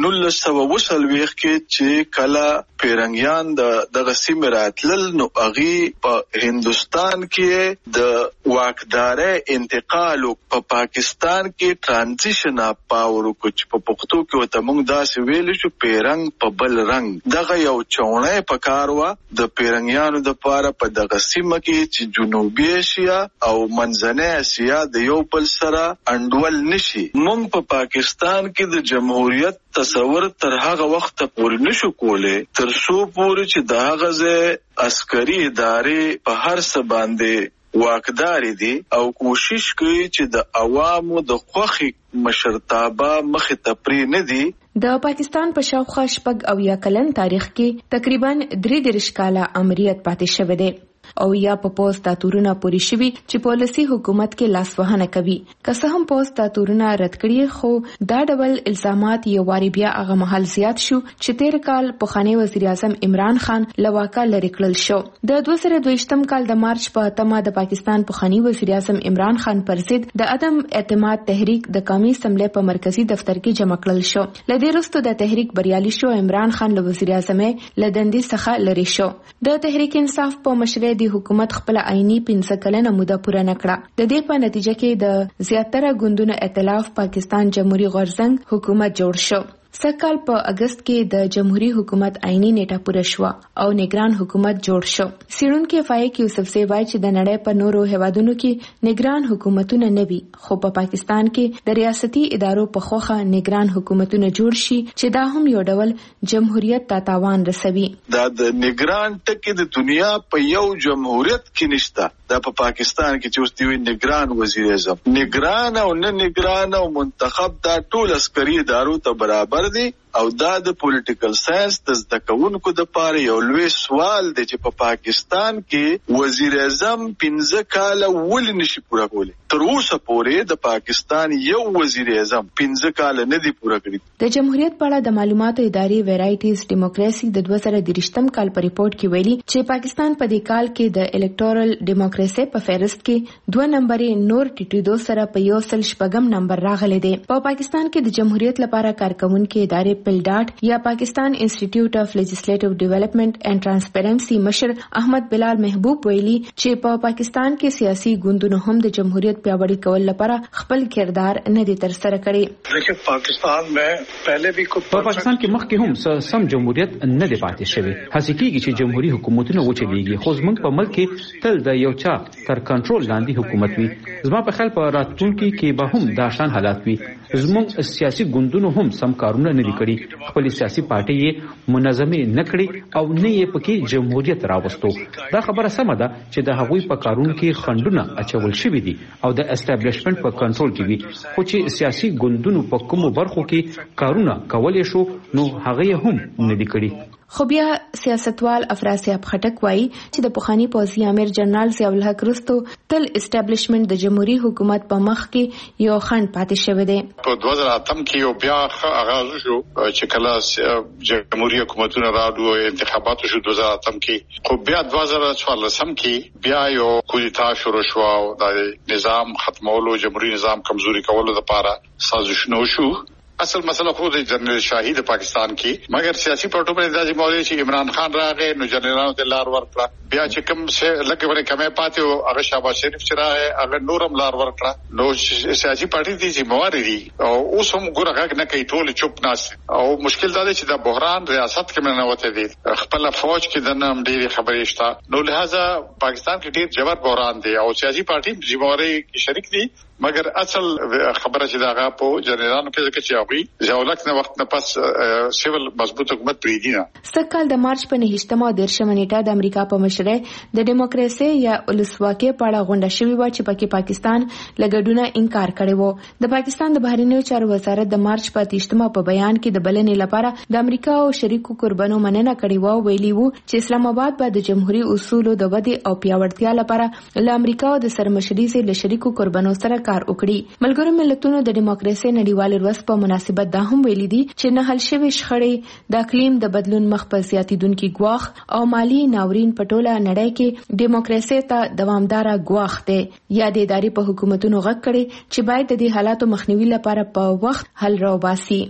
1940 کې چې کله پیرنګیان د سیمې راتلل نو هغه په هندستان کې د واکدارۍ انتقال په پاکستان کې ترانزیشن اپ پاور کو چې په پښتو کې وته موږ داسې ویل شو پیرنګ په بل رنګ دغه یو چونه په کار وا د پیرنګیانو د پاره په دغه سیمه کې چې جنوبي ایشیا او منځنۍ اسیا د یو بل سره انډول نشي. موږ په پاکستان کې د جمهوریت تصور تر هغه وخت پورې نشو کولای تر څو پورې چې د هغه ځای عسکري ادارې په هر څه باندې واکداري دي او کوشش کوي چې د عوامو د خوښي مشرتابه مخې ته پرې نه دي. د پاکستان په شاوخوا شپږ او یا کلن تاریخ کې تقریبا 33 کاله امریت پاتې شوه دی او یا په پوسټ تورونه پوری شوی چې پالیسي حکومت کې لاسوهنه کوي. که څه هم پوسټ تورونه رد کړي خو دا ډول الزامات یو واری بیا هغه محل زیات شو چې 13 کال پخوانی وزیر اعظم عمران خان لواکا لری کړل شو. د 2022م کال د مارچ په اتمه د پاکستان پخوانی وزیر اعظم عمران خان پر ضد د عدم اعتماد تحریک د قومي اسمبلی په مرکزی دفتر کې جمع کړل شو. لدې وروسته د تحریک بریالي شو. عمران خان له وزیر اعظم لدندې څخه لری شو. د تحریک انصاف په مشرۍ د حکومت خپل عیني 15 کلنه موده پوره نکړه. د دې په نتیجه کې د زیاتره ګوندونو ائتلاف پاکستان جمهوریت غورځنګ حکومت جوړ شو. سکهال په اگست کې د جمهوریت حکومت عیني نیټه پوره شو او نگران حکومت جوړ شو. سیړونکو فایق یوسفزئی وایي چې د نړۍ په نورو هیوادونو کې نگران حکومتونه نه وي خو په پاکستان کې د ریاستي ادارو په خوخه نگران حکومتونه جوړ شي چې دا هم یو ډول جمهوریت ته تاوان رسوي. دا د نگران ټکی د دنیا په یو جمهوریت کې نشته. دا په پاکستان کې چې اوس دی نگران وزیر اعظم نگران او نه نگران او منتخب دا ټول عسکري ادارو ته برابر دي او دا د پولیټیکل ساينس د زده کوونکو د پاره یو لوی سوال دی چې په پاکستان کې وزیر اعظم 15 کال ولې نشي پوره کولی. تر اوسه پورې د پاکستان یو وزیر اعظم 15 کال نه دی پوره کړی. د جمهوریت په اړه د معلوماتو ادارې ویرایټیز ډیموکراسي د 2023م کال په ریپورت کې ویلي چې پاکستان په دې کال کې د الکټورل ډیموکراسي په فهرست کې 2 نمبرې نور ټیټېدو سره په 114 نمبر راغلي دي. په پاکستان کې د جمهوریت لپاره کارکونکو ادارې پلډاټ یا پاکستان انسټیټیوټ اف لیجسلیټیو ډیولپمنٹ اینڈ ټرانسپیرنسي مشر احمد بلال محبوب ویلي چې په پاکستان کې سیاسي ګوندونو هم د جمهوریت پیاوړی کول لپاره خپل کردار نه دي تر سره کړی. لیکن پاکستان में पहले भी په پاکستان کې مخکې هم سم جمهوریت نه دی پاتې شوی. هڅه کیږي چې جمهوریت حکومتونه وچلېږي خو زموږ په ملک کې تل د یو چا تر کنټرول لاندې حکومت وي. زما په خیال په راتلونکي کې به هم دا شان حالات وي. زموږ سیاسي ګوندونو هم سم کارونه نه کړي. خپل سیاسي پارټي یې منظمه نه کړي او نه یې پکې جمهوریت راوستو. دا خبره سمه ده چې د هغوی په کارونو کې خندونه اچول شوی دي او د اسټابلیشمنت په کنټرول کې وي خو چې سیاسي ګوندونو په کومو برخو کې کارونه کولای شو نو هغه هم نه دي کړي. خو بیا سیاستوال افراسیاب خټک وایي چې د پخوانی پوځي امیر جنرال ضیاء الحق رستو تل اسټابلیشمنت د جمهوریت حکومت په مخ کې یو خند پاتې شوی دی. په 2008 کې یو بیا آغاز شو چې کله جمهوریت حکومتونه راډو انتخاباتو شو 2008 کې خو بیا 2014 کې بیا یو کوډیتا شروع شو او د نظام ختمولو جمهوریت نظام کمزوري کولو لپاره سازشونه شو. اصل مسله خو د جنرال شاهي د پاکستان کې مګر سیاسي پروتو په اندازې مولوی چې عمران خان راغی نو جنرالانو ته لار ورکړه بیا چې کوم څه لکه ورې کمه پاتې او هغه شهباز شریف چې راغی هغه نورم لار ورکړه نو سیاسي پارټي دي چې موارد دي او اوس هم ګورغه نه کوي ټول چوپ ناس او مشکل دا دی چې د بحران ریاست کې نه وته دي خپل فوج کې د نام ډېری خبرې شته نو لہذا پاکستان کې ډېر جبر بحران دی او سیاسي پارټي ذمہواری کې شریک دي مګر اصل خبره چې دا غا په جنرالانو کې ځکه چې هغه ځاولک نه وخت نه پس سیول مضبوط حکومت پریدي نه. سکهال د مارچ په 9 او 10 نیټه د امریکا په مشرۍ د دیموکراسي یا ولسواکۍ په اړه غونډه شوې و چې پکې پاکستان لګډونه انکار کړی و. د پاکستان د بهرنیو چارو وزارت د مارچ په 30 په بیان کې د بلنې لپاره د امریکا او شریکو قربانو مننه کړې و. ویلي وو چې اسلام آباد به د جمهوریت اصولو د ودې او پیاوړتیا لپاره له امریکا او د سرمشري سره شریکو قربانو سره کار وکړي. ملګرو ملتونو د دیموکراسي نړیوال ورځ په مناسبت دا هم ویلي دي چې نه حل شوی شخړې د اقلیم د بدلون مخ په زیاتیدونکو ګواښ او مالی ناورین په ټوله نړۍ کې دیموکراسي ته دوامدار ګواښ دی. یا د ادارې په حکومتونو غږ کړي چې باید د دې حالاتو مخنیوي لپاره په وخت حل راوباسي.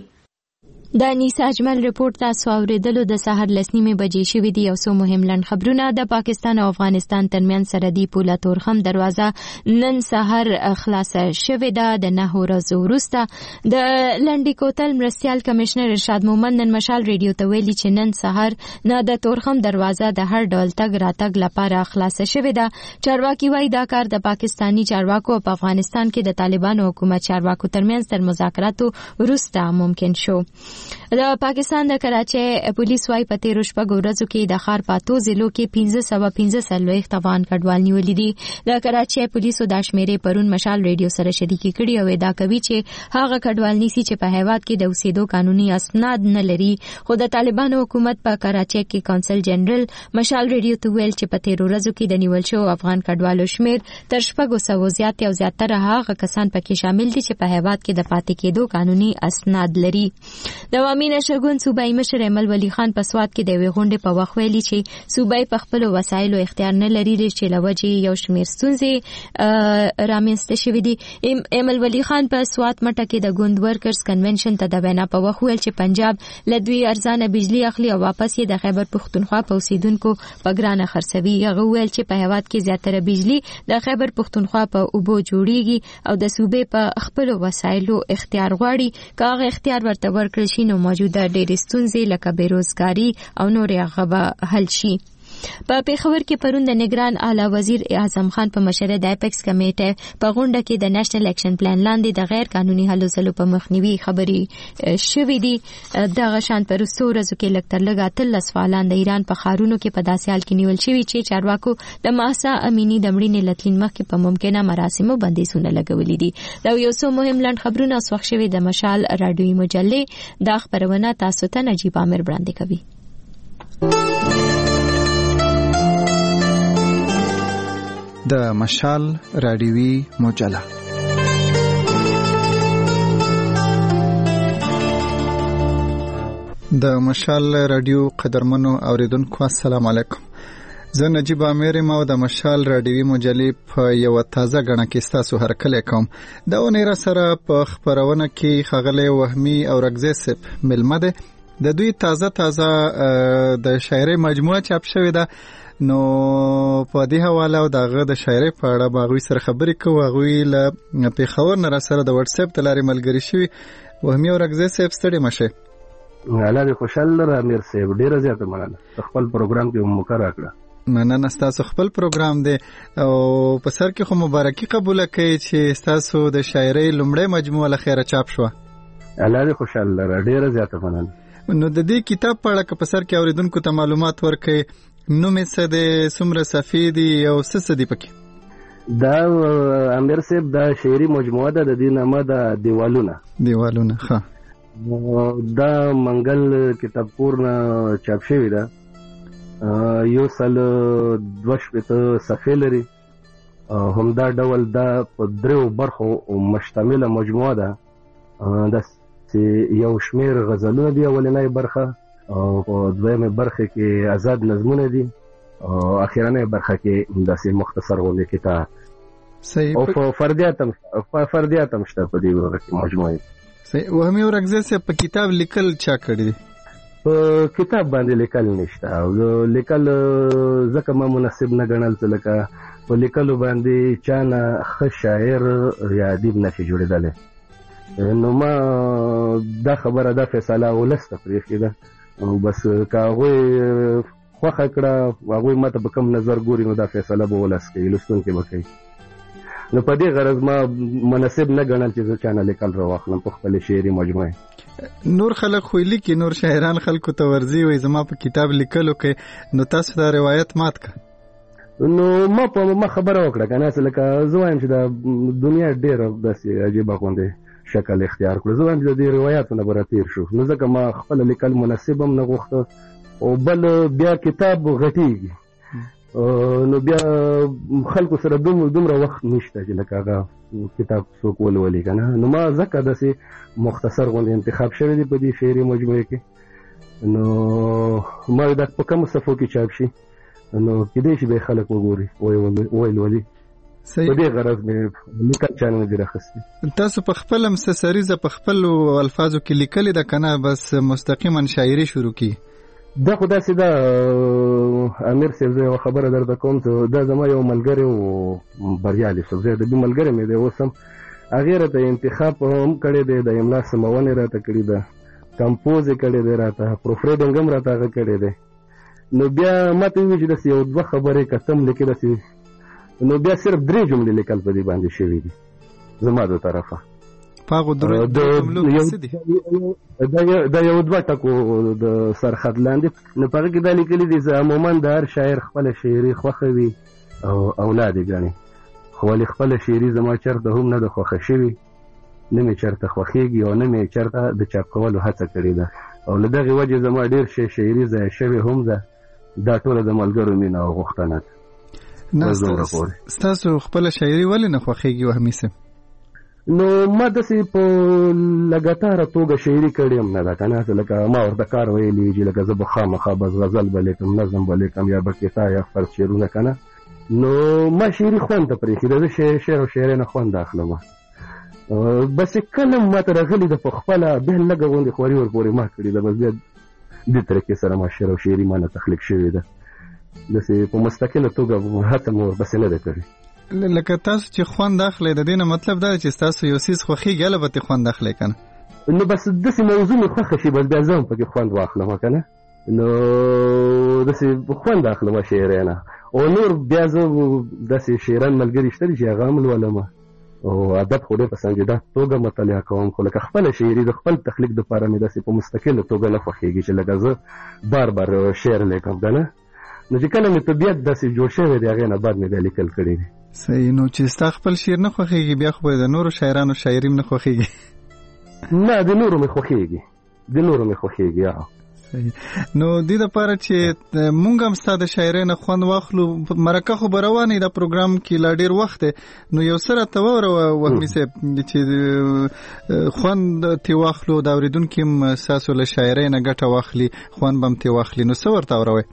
د نیسا اجمل رپورت تاسو اوریدلو د سحر لسنیمه بجې شوې دي. یو څو مهم لند خبرونه. د پاکستان او افغانستان ترمنځ سرحدي پوله تورخم دروازه نن سحر خلاصه شوې ده. د 9 ورځې وروسته د لنډی کوتل مرستيال کمشنر ارشاد مومند نن مشال ریډیو ته ویلي چې نن سحر نه د تورخم دروازه د هر ډول تګ راتګ لپاره خلاصه شوې ده. چارواکي وايي دا کار د پاکستانی چارواکو په افغانستان کې د طالبانو حکومت چارواکو ترمنځ تر مذاکراتو وروسته ممکن شو. د پاکستان د کراچۍ پولیس وايي په تیرو شپږو ورځو کې د ښار په 8 ضلعو کې 1515 افغان کډوال نیولي دي. د کراچۍ پولیسو د شمیرې پرون مشال ریډیو سره شریکي کړي او دا کوي چې هغه کډوال نیسي چې په هیواد کې د اوسېدو قانوني اسناد نه لري. خو د طالبانو حکومت په کراچۍ کې کونسل جنرال مشال ریډیو ته ویل چې په تیرو ورځو کې د نیول شو افغان کډوالو شمیر تر 600 زیات او زیاتره هغه کسان پکې شامل دي چې په هیواد کې د پاتې کېدو قانوني اسناد لري. د عوامي نشرګون صوبایي مشر امل ولی خان په سواد کې د وی غونډې په وخت ویلي چې صوبایي په خپل وسایلو اختیار نه لري چې لوجه یو شمیر ستونزې رامنځته شوې دي. امل ولی خان په سواد مټه کې د ګوند ورکرز کنونشن ته د وینا په وخت ویل چې پنجاب لدوی ارزانه بجلی اخلي او واپس یې د خیبر پختونخوا په اوسیدونکو په ګرانه خرڅوي. هغه ویل چې په هیواد کې زیاتره بجلی د خیبر پختونخوا په اوبو جوړیږي او د صوبې په خپل وسایلو اختیار غواړي. کاغه اختیار ورته ورکړل شي نو موجوده ډېرې ستونزې لکه بیروزګاری او نورې هغه حل شي. په پیښور کې پرون د نگران اعلی وزیر اعظم خان په مشرۍ د اپیکس کمیټه په غونډه کې د نېشنل اکشن پلان لاندې د غیر قانوني هلو ځلو په مخنیوي خبرې شوې دي. دغه شان پر څو ورځو کې لږ تر لږه 13 فعالان د ایران په ښارونو کې په داسې حال کې نیول شوي چې چارواکو د ماسا امینی د مړینې لتلین مخکې په ممکنه مراسمو بندیزونه لګولي دي. دا یو څو مهم لند خبرونه اوس وخت شوي د مشال راډیوي مجلې دا خبرونه تاسو ته نجیب عامر وړاندې کوي. د مشال راډیوي مجله د مشال راډیو قدرمنو اوریدونکو السلام علیکم. زه نجیب عامر ما د مشال راډیوي مجلې په یو تازه غړنه کې تاسو هرکلی کوم. دا ونې را سره په خبرونه کې خغلی وهمي او رګزې سپ ملمه ده. د دوی تازه د شاعري مجموعه چاپ شوې ده. نو په دې حواله او دغه د شاعري په اړه باغوي سره خبرې کوو. غوي له پیښور نه سره د واتس اپ تلاري ملګری شي وهمي او رګزې سپ ستړي مشه. الله دې خوشاله را امیر صاحب ډیره زیاته مننه. خپل پروګرام کې مکرر کړه. مننه تاسو خپل پروګرام دی او په سر کې خو مبارکي قبول کړئ چې تاسو د شاعري لومړی مجموعه لخيره چاپ شو. الله دې خوشاله را ډیره زیاته مننه. نو د دې کتاب په اړه په سر کې اوریدونکو ته معلومات ورکړئ. نوم یې څه دی، څومره صفحې دي او څه دي پکې؟ دا امیر صاحب دا شعري مجموعه ده. د دې نامه ده دیوالونه. ښه. دا منګل کتابپور نه چاپ شوی ده. یو سل 2 صفحې لري. همدا ډول دا په 3 برخو مشتمله مجموعه ده. دا یو شمیر غزلونه دي اولنۍ برخه او په دویمه برخه کې آزاد نظمونه دي او اخیرانه برخه کې داسې مختصر غونډه کتاب. صحیح. او په فردیات هم شته په دې ورته کې مجموعه. صحیح. وهمي او رګزې په کتاب لیکل چا کړی دی؟ په کتاب باندې لیکل نشته او لیکل ځکه ما مناسب نه ګڼل چې لکه په لیکلو باندې چا نه ښه شاعر یا ادیب نشي جوړېدلی. نو ما دا خبره دا فیصله ولسته پرېښې ده. بس که هغوی خوښه کړه هغوی ما ته په کوم نظر ګوري نو دا فیصله به ولس کوي، لوستونکي به کوي. نو په دې غرض ما مناسب نه ګڼل چې زه چانه لیکل راواخلم په خپل شعري مجموعه. نور خلک خو لیکي، نور شاعران خلکو ته ورځي وي زما په کتاب لیکلو کې، نو تاسو دا روایت مات کړ. نو ما خبره وکړه کنه اصل لکه زه وایم چې دا دنیا ډېره داسې عجیبه غوندې شکل اختیار کړو. زه وایم چې د دې روایتونه به راتېر شو، نو ځکه ما خپله لیکل مناسب هم نه غوښته، او بل بیا کتاب غټېږي، نو بیا خلکو سره دومره وخت نشته چې لکه هغه کتاب څوک ولولي که نه. نو ما ځکه داسې مختصر غوندې انتخاب شوی دی په دې شعري مجموعې کې. نو ما دا په کومو صفحو کې چاپ شي، نو کېدای شي به یې خلک وګوري ویې لولي. په دې غرض مې لیکل چا نه دي راخیستي. تاسو په خپله هم سریزه په خپلو الفاظو کې لیکلې ده که نه بس مستقیما شاعري شروع کړي؟ دا خو داسې ده امیر صاحب، زه یوه خبره درته کوم چې دا زما یو ملګری و بریالي صاحب، زه د دې ملګری مې دی اوس هم، هغې راته انتخاب هم کړی دی، د املا سمون یې راته کړي ده، کمپوز یې کړی دی راته، پروف ریډنګ هم راته هغه کړی دی. نو بیا ما ته وویل چې داسې یو دوه خبرې که ته هم لیکې داسې، نو بیا صرف 3 جملې لیکل په دې باندې شوي دي زما د طرفه. دا یو 2 ټکو د سرحد لاندې، نو په هغه کې دا لیکلي دي زه عموما د هر شاعر خپله شاعري خوښوي او اولاد یې ګڼي، خو ولې خپله شاعري زما چېرته هم نه ده خوښه شوې، نه مې چېرته خوښېږي او نه مې چېرته د چاپ کولو هڅه کړې ده، او له دغې وجې زما ډېر شاعري ضایع شوې هم ده. دا ټوله د ملګرو مینه او غوښتنه ده. ستاسو خپله شاعري ولې نه خوښېږي وهمي صاحب؟ نو ما داسې په لګاتاره توګه شاعري کړې هم نه ده که نه، لکه ما ورته کار ویلي چې لکه زه به خامخا بس غزل به لیکم، نظم به لیکم، یا به کیسه یا فرض شعرونه که نه. نو ما شاعري خوند ته پرېښي ده، زه شعر او شاعرۍ نه خوند اخلم. بس کله ما ته راغلي ده په خپله بیا لږه غوندې خواري ورپورې ما کړې ده، بس بیا دې طریقې سره ما شعر او شاعري ما نه تخلیق شوې ده، داسې په مستقله توګه هڅه مې ورپسې نه ده کړې. لکه تاسو چې خوند اخلئ د دې نه مطلب دا چې ستاسو یو څیز خوښېږي البته خوند اخلئ که نه؟ نو بس داسې موضوع مې خوښه شي بس بیا زه هم پکې خوند واخلم که نه، نو داسې خوند اخلم شعرۍ نه. او نور بیا زه داسې شاعران ملګري شته دي چې هغه هم لولم، او ادب خو ډېر په سنجیده توګه مطالعه کوم، خو لکه خپله شاعري د خپل تخلیق دپاره مې داسې په مستقله توګه نه خوښېږي چې لکه زه بار شعر لیکم که نه. نو چې کله مې طبیعت داسې جوړ شوی دی هغې نه بعد مې بیا لیکل کړي دي. صحیح. نو چې ستا خپل شعر نه خوښېږي بیا خو به د نورو شاعرانو شاعري هم نه خوښېږي؟ نه، د نورو مې خوښېږي، د نورو مې خوښېږي. نو دې دپاره چې مونږ هم ستا د شاعرۍ نه خوند واخلو، مرکه خو به روانې دا پروګرام کې لا ډېر وخت دی، نو یو څه راته ووروه وهمي صاحب چې خوند ترې واخلو، د اورېدونکي هم ستاسو له شاعرۍ نه ګټه واخلي، خوند به هم ترې واخلي، نو څه ورته اوروئ؟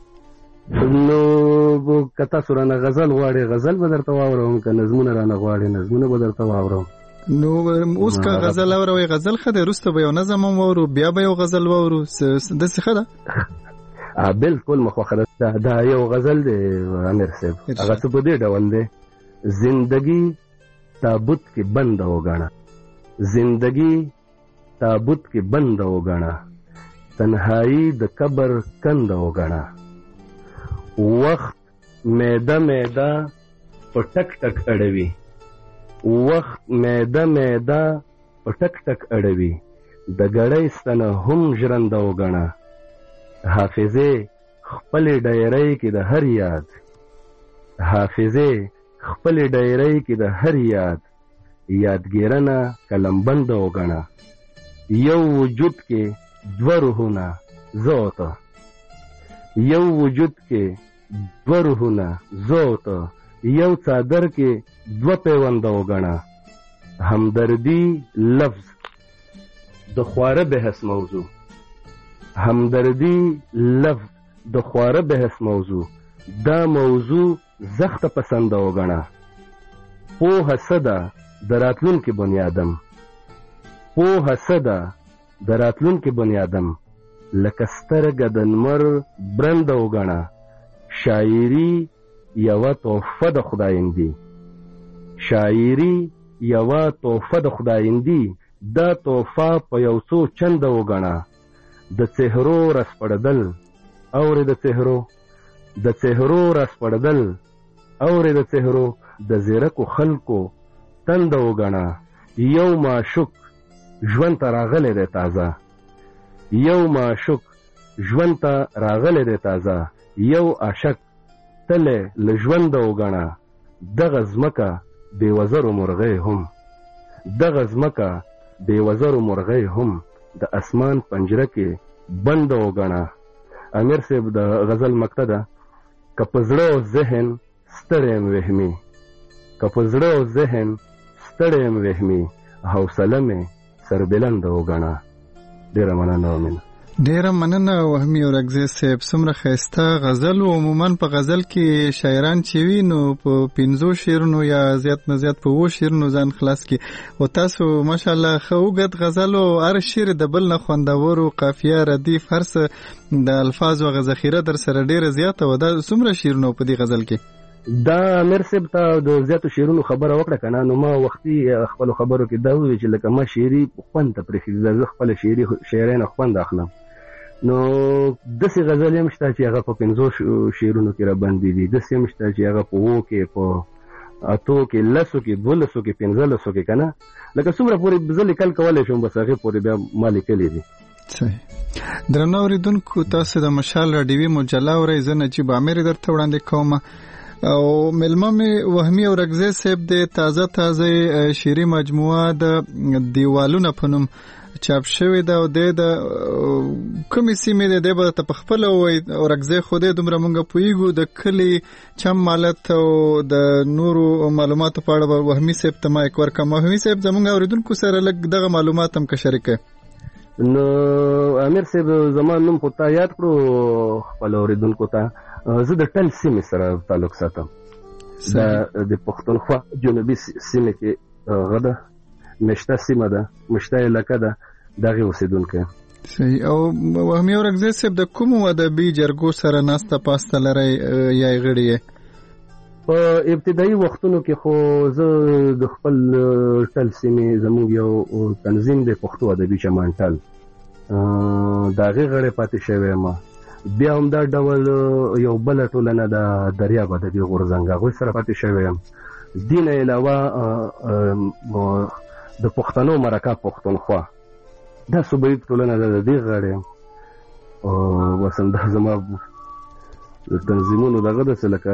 نو که تاسو رانه غزل غواړئ غزل به درته واورم، که نظمونه رانه غواړئ نظمونه به درته واورم. نو اوس که غزل اوروئ غزل ښه دی، وروسته به یو نظم هم واورو، بیا به یو غزل واورو، داسې ښه ده؟ بلکل مې خوښه ده. دا یو غزل دی امیر صاحب، هغه څه په دې ډول دی: زندگی تابوت کې بنده وګڼه، زندگی تابوت کې بنده وګڼه، تنهایی د قبر کنده وګڼه، وخت میده میده په ټک ټک اړوي، وخت میده میده په ټک ټک اړوي، د ګړۍ ستنه هم ژرنده وګڼه، حافظې خپلې ډایرۍ کې د هر یاد، حافظې خپلې ډایرۍ کې د هر یاد، یادګیرنه قلمبنده وګڼه، یو وجود کې 2 روحونه زه او ته، یو وجود کې 2 روحونه زه او ته، یو څادر کې 2 پیونده وګڼه، همدردي لفظ د خواره بحث موضوع، همدردي لفظ د خواره بحث موضوع، دا موضوع زخته پسنده وګڼه، پوهه څه ده د راتلونکي بنیادم، پوهه څه ده د راتلونکي بنیادم، لکه سترګه د لمر برنده وګڼه، شاعري یوه تحفه د خدایندي، شاعري یوه تحفه د خدایندي، دا تحفه په یو څو چنده وګڼه، د څهرو راسپړدل اورې د څهرو، د څهرو راسپړدل اورې د څهرو، د زیرکو خلکو تند وګڼه یو معشوق ژوند ته راغلی دی تازه یو معشوق ژوند ته راغلی دی تازه یو عاشق تله له ژونده وګڼه دغه ځمکه بې وزرو مرغۍ هم دغه ځمکه بې وزرو مرغۍ هم د اسمان پنجره کې بنده وګڼه. امیر صاحب د غزل مقطع ده که په زړه او ذهن ستړی یم وهمي که په زړه او ذهن ستړی یم وهمي حوصله مې سربلنده وګڼه. ډېره مننه ومینه. ډیره مننه وهمي اورګزی صاحب. څومره ښایسته غزل و. عموما په غزل کې شاعران چې وي نو په 15 شعرونو یا زیات نه زیات په 20 شعرونو ځان خلاص کی او تاسو ماشاءالله ښه اوږد غزل او هر شعر د بل نه خوندور او قافیه ردیف هر څه د الفاظ او ذخیره در سره ډیره زیاته و. دا څومره شعرونه په دې غزل کې؟ دا امیر صاحب ته د زیاتو شعرونو خبره وکړه کنه نو ما وختي خپل خبرو کې دا وی چې لکه ما شعري خوند ته پرې زه خپل شعري شعرونه خوند اخلم نو داسې غزل هم شته چې هغه په 15 شعرونو کې را باندې دي داسې هم شته چې هغه په وو کې په اتو کې لسو کې 12 کې 15 کې کنه لکه څومره پورې ځل کل کولای شم بس هغه پورې بیا مالک کړی دي. صحیح. درنو اوریدونکو تاسو د مشال راډیوي مجله اورئ. زه نجیب عامر درته وړاندې کوم او ملما می وهمي اورګزی صاحب د تازه شعري مجموعه د دیوالونه په نوم چاپ شوی دا او د کومې سیمې د به ته خپل وای اورګزی خوده دومره مونږه پویګو د کلی چم مالت او د نورو معلوماتو په اړه وهمي صاحب ته ما یک ورکم. وهمي صاحب زمونږ اوریدونکو سره لږ دغه معلومات هم که شریکه. نو امیر صاحب زمان نوم خو ته یاد کړو خپل اوریدونکو ته. زه د ټل سیمې سره تعلق ساتم. د پښتونخوا جنوبي سیمې کې غده مشته سیمه ده مشته علاقه ده دغه اوسیدونکو. صحیح. او وهمي اورګزی صاحب د کوم ادبي جرګو سره ناسته پاسته لري یا غړي؟ په ابتدایي وختونو کې خو زه د خپل ټل سیمې زموږ یو تنظیم د پښتو ادبي چمنټل دغه غړي پاتې شوی ما. بیا هم دا ډول یو بل ټولنه د دریاب ادبي غورځنګ غوي سره پاتې شوی یم. دین علاوه د پښتنو مرکه پښتونخوا دا صوبایي ټولنه د دې غړي او وسند زما تنظیمونو دغه د سلکه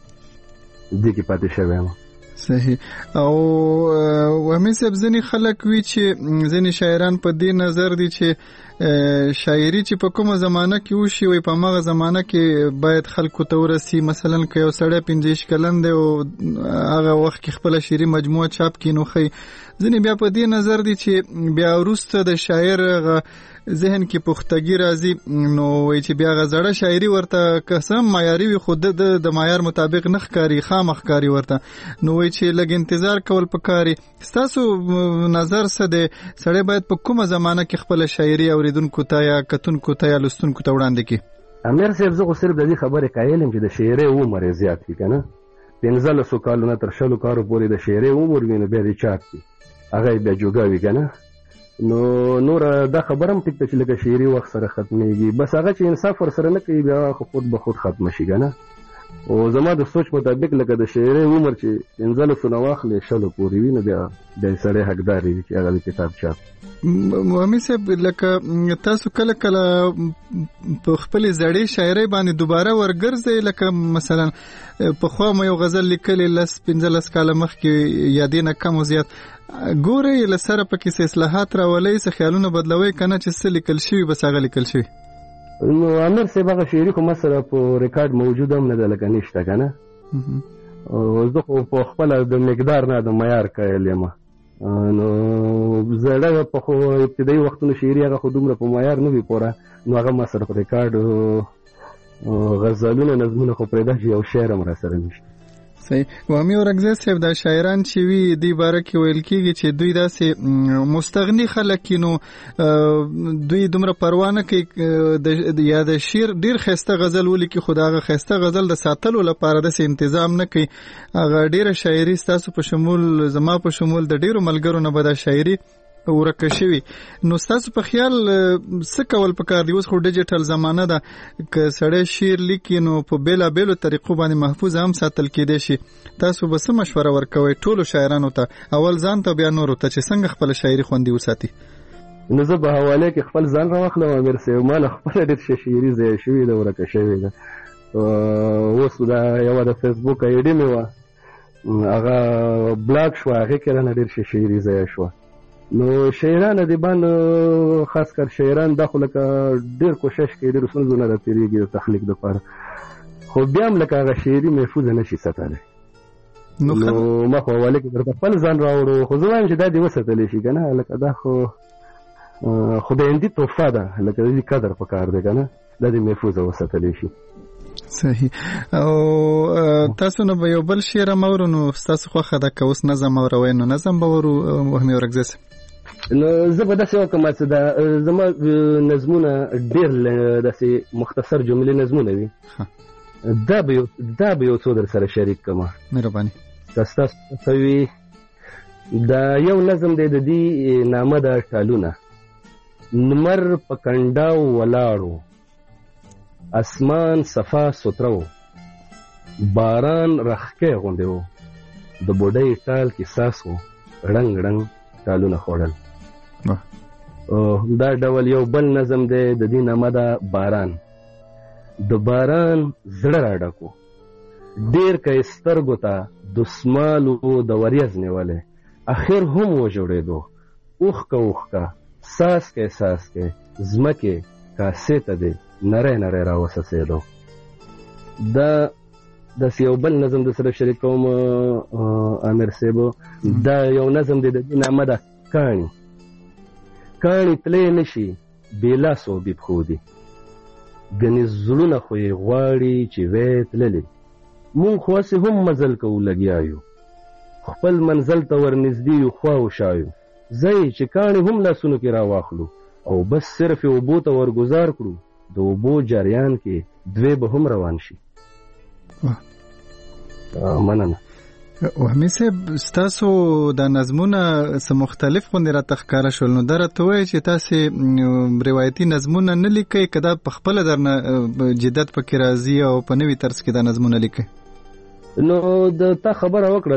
دې کې پاتې شوی یم. صحیح. او وهمي صاحب ځینې خلک وی چې ځینې شاعران په دې نظر دي چې شاعري چې په کومه زمانہ کې وشي وي په هغه زمانہ کې باید خلکو ته ورسي. مثلا که یو سړی 15 کلن دی او هغه وخت کې خپل شعري مجموعه چاپ کړي نو خي ځینې بیا په دې نظر دي چې بیا وروسته د شاعر ذهن کې پختګي راځي نو وای چې بیا غزړه شاعري ورته قسم معیاري وي خود د معیار مطابق نخ کاری خامخ کاری ورته نو وای چې لګ انتظار کول پکاري. تاسو نظر څه دی سړی باید په کومه زمانہ کې خپل شاعري اوریدونکو ته یا کتونکو ته یا لستونکو ته وړاندې کړي؟ امیر صاحب زه صرف د دې خبرې قایل یم چې د شاعري عمر زیات کی کنه 15 کالونو تر 20 کالو پورې د شاعري عمر ویني به دي چاپ کی هغه به جوګاوي کنه نو نور دا خبرم ټیک ته چې لکه شعري وخت سره ختميږي بس هغه چې انصاف ور سره نه کوي بیا خود به خود ختم شي کنه. او زما د سوچ مطابق لکه د شعري عمر چې 15 سنه واخلې شلو پورې ویني بیا د سړی حقدار دی چې هغه کتاب چاپ. وهمي صاحب لکه تاسو کله کله په خپل زړې شاعري باندې دوباره ورګرځي لکه مثلا په خو مې یو غزل لیکلې 15 کاله مخکې یادینه کم او زیات ګوري لسره پکې اصلاحات راولې څه خیالونه بدلوي کنه چې څه لیکل شي بس هغه لیکل شي. نو امیر صاحب هغه شعري کوم سره په ریکارډ موجود هم نه ده لکه نشته کنه او زه په خپل د مقدار نه د معیار کایل یم نو زړه په خو ابتدایي وختونو شعري هغه خودمره په معیار نه وی پوره نو هغه ما سره په ریکارډ غزلونه نظمونه خو پرېدا چې یو شعر هم را سره نشته. صحیح. وهمي اورګزی صاحب دا شاعران چې وی دی باره کې ویل کېږي چې دوی داسې مستغني خلک نو دوی دومره پروا نه کوي یا د شعر ډیر خسته غزل ولیکي خو دا خسته غزل د ساتلو لپاره د تنظیم نه کوي. هغه ډیره شاعري تاسو په شمول زما په شمول د ډیرو ملګرو نه به دا شاعري ورکه شوي. نو ستاسو په خیال څه کول پکار دی؟ اوس خو ډیجیټل زمانه ده، که سړی شعر لیکي نو په بیلابیلو طریقو باندې محفوظ هم ساتل کېدی شي. تاسو به څه مشوره ورکوئ ټولو شاعرانو ته، اول ځان ته بیا نورو ته، چې څنګه خپل شاعري خوندي وساتي؟ نو زه په حواله کې خپل ځان راوخلم امیر صاحب، ما له خپله ډېر شعري ځای شوي ده، ورکه شوې ده. اوس دا یوه د فیسبوک آیډي مې وه، هغه بلاک شوه، هغې کې رانه ډېر شعري ځای شوه. نو شاعران ادیبان خاص کر شاعران دا خو لکه ډېر کوشش کوي، ډېر ستونزو نه راتېرېږي د تخلیق دپاره، خو بیا هم لکه هغه شعري محفوظه نه شي ساتلی. نو ما خو حواله کې درته خپل ځان راوړو، خو زه وایم چې دا دې وساتلی شي که نه، لکه دا خو خدایندي تحفه ده، لکه د دې قدر پکار دی که نه، دا دې محفوظه وساتلی شي. صحیح. او تاسو نو به یو بل شعر هم اورو، نو ستاسو خوښه ده که اوس نظم اوروئ نو نظم به اورو وهمي ورکزی صاحب؟ نو زه به داسې وکړم چې دا زما نظمونه ډېر داسې مختصر جملې نظمونه وي، دا به یو څو در سره شریک کړم. مهرباني. که ستاسو څه وي، دا یو نظم دی، د دې نامه ده ټالونه. نمر په کنډاو ولاړو، اسمان صفا سترو، باران رخکې غوندې و، د بوډۍ ټال کې ساس و، ړنګ ړنګ ټالونه خوړل. دا ډول یو بل نظم دی، د دې نامه ده باران. د باران زړه راډکو، ډېر که سترګو ته دسمالو د وریځ نیولی، اخر هم وژړېدو، اوښکه اوښکه ساسکې ساسکې ځمکې کاسې ته دی نری نری راوسسېدو. دا داسې یو بل نظم د سره شریک کوم امیر صاحب. دا یو نظم دی، د دې نامه ده کاڼي. کاڼي تلی نه شي بې لاسو بې پښو دي، ګنې زړونه خو یې غواړي چې وی تللې، مونږ خو هسې هم مزل کوو لګیا یو، خپل منزل ته ورنږدې یو خوا و شا یو، ځئ چې کاڼي هم لاسونو کې راواخلو او بس صرف یې اوبو ته ورګزار کړو، د اوبو جریان کې دوی به هم روان شي. مننه. وهمي صاحب، ستاسو دا نظمونه څه مختلف غوندې راته ښکاره شول، نو دا راته ووایئ چې تاسې روایتي نظمونه نه لیکئ، که دا پخپله درنه جدت پکې راځي او په نوي طرز کې دا نظمونه لیکئ؟ نو د تا خبره وکړه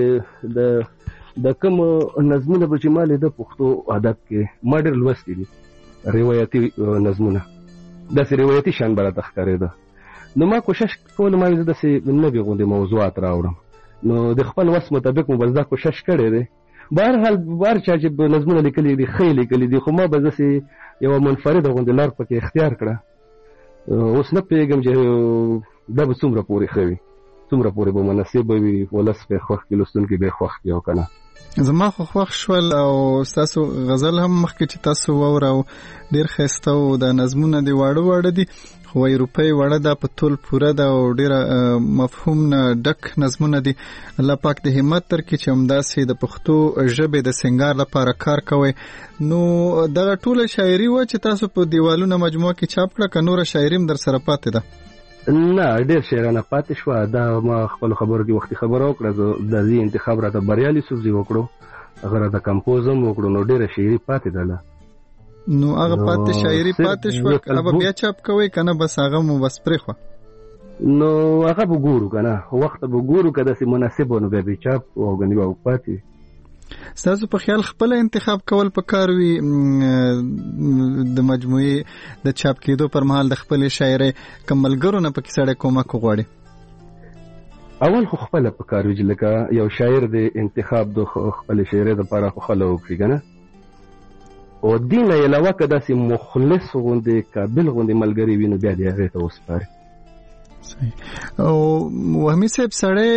د کوم نظمونه به چې ما لیده پښتو ادب کې ما ډېر لوستي دي روایتي نظمونه، داسې روایتي شان به راته ښکارېده. نو ما کوشش کولم ما زه داسې نوي غوندې موضوعات راوړم، نو د خپل وس مطابق مو بس دا کوشش کړی دی. بهرحال هر چا چې نظمونه لیکلي دي ښه یې لیکلي دي، خو ما به داسې یوه منفرده غوندې لار پکې اختیار کړه. اوس نه پوهېږم چې دا به څومره پورې ښه وي، څومره پورې به مناسبه وي، ولس به یې خوښ کړي، لوستونکي به یې خوښ کړي او که نه. زما خو خوښ شول، او ستاسو غزل هم مخکې چې تاسو واورو ډېر ښایسته و. دا نظمونه دي واړه واړه دي، خو وایي روپۍ وړه ده، په تول پوره ده، او ډېره مفهوم نه ډک نظمونه دي. الله پاک د همت درکړي چې همداسې د پښتو ژبې د سنګار لپاره کار کوئ. نو دغه ټوله شاعري وه چې تاسو په دیوالونه مجموعه کې چاپ کړه، که نوره شاعري هم در سره پاتې ده؟ نه، ډېر شاعرانه پاتې شوه. دا ما خپلو خبرو کې وختي خبره وکړه، د دې انتخاب راته بریالي سوزي وکړو، هغه راته کمپوز هم وکړو، نو ډېره شاعري پاتې ده. نو هغه پاتې شاعري پاتې شوه، هغه بیا چاپ کوئ که نه بس هغه مو بس پرېښوه؟ نو هغه به ګورو که نه، وخت به ګورو، که داسې مناسب نو بیا به چاپ او ګنې به پاتې. ستاسو په خیال خپله انتخاب کول پکار وي د مجموعې د چاپ کېدو پر مهال د خپلې شاعرۍ، که ملګرو نه پکې سړی کومک وغواړي؟ اول خو خپله پکار وي چې لکه یو شاعر د انتخاب د خپلې شاعرۍ دپاره خو خله وکړي که نه، او دې نه علاوه که داسې مخلص غوندې قابل غوندې ملګري وي نو بیا دې هغې ته وسپاري. او وهمي صاحب، سړی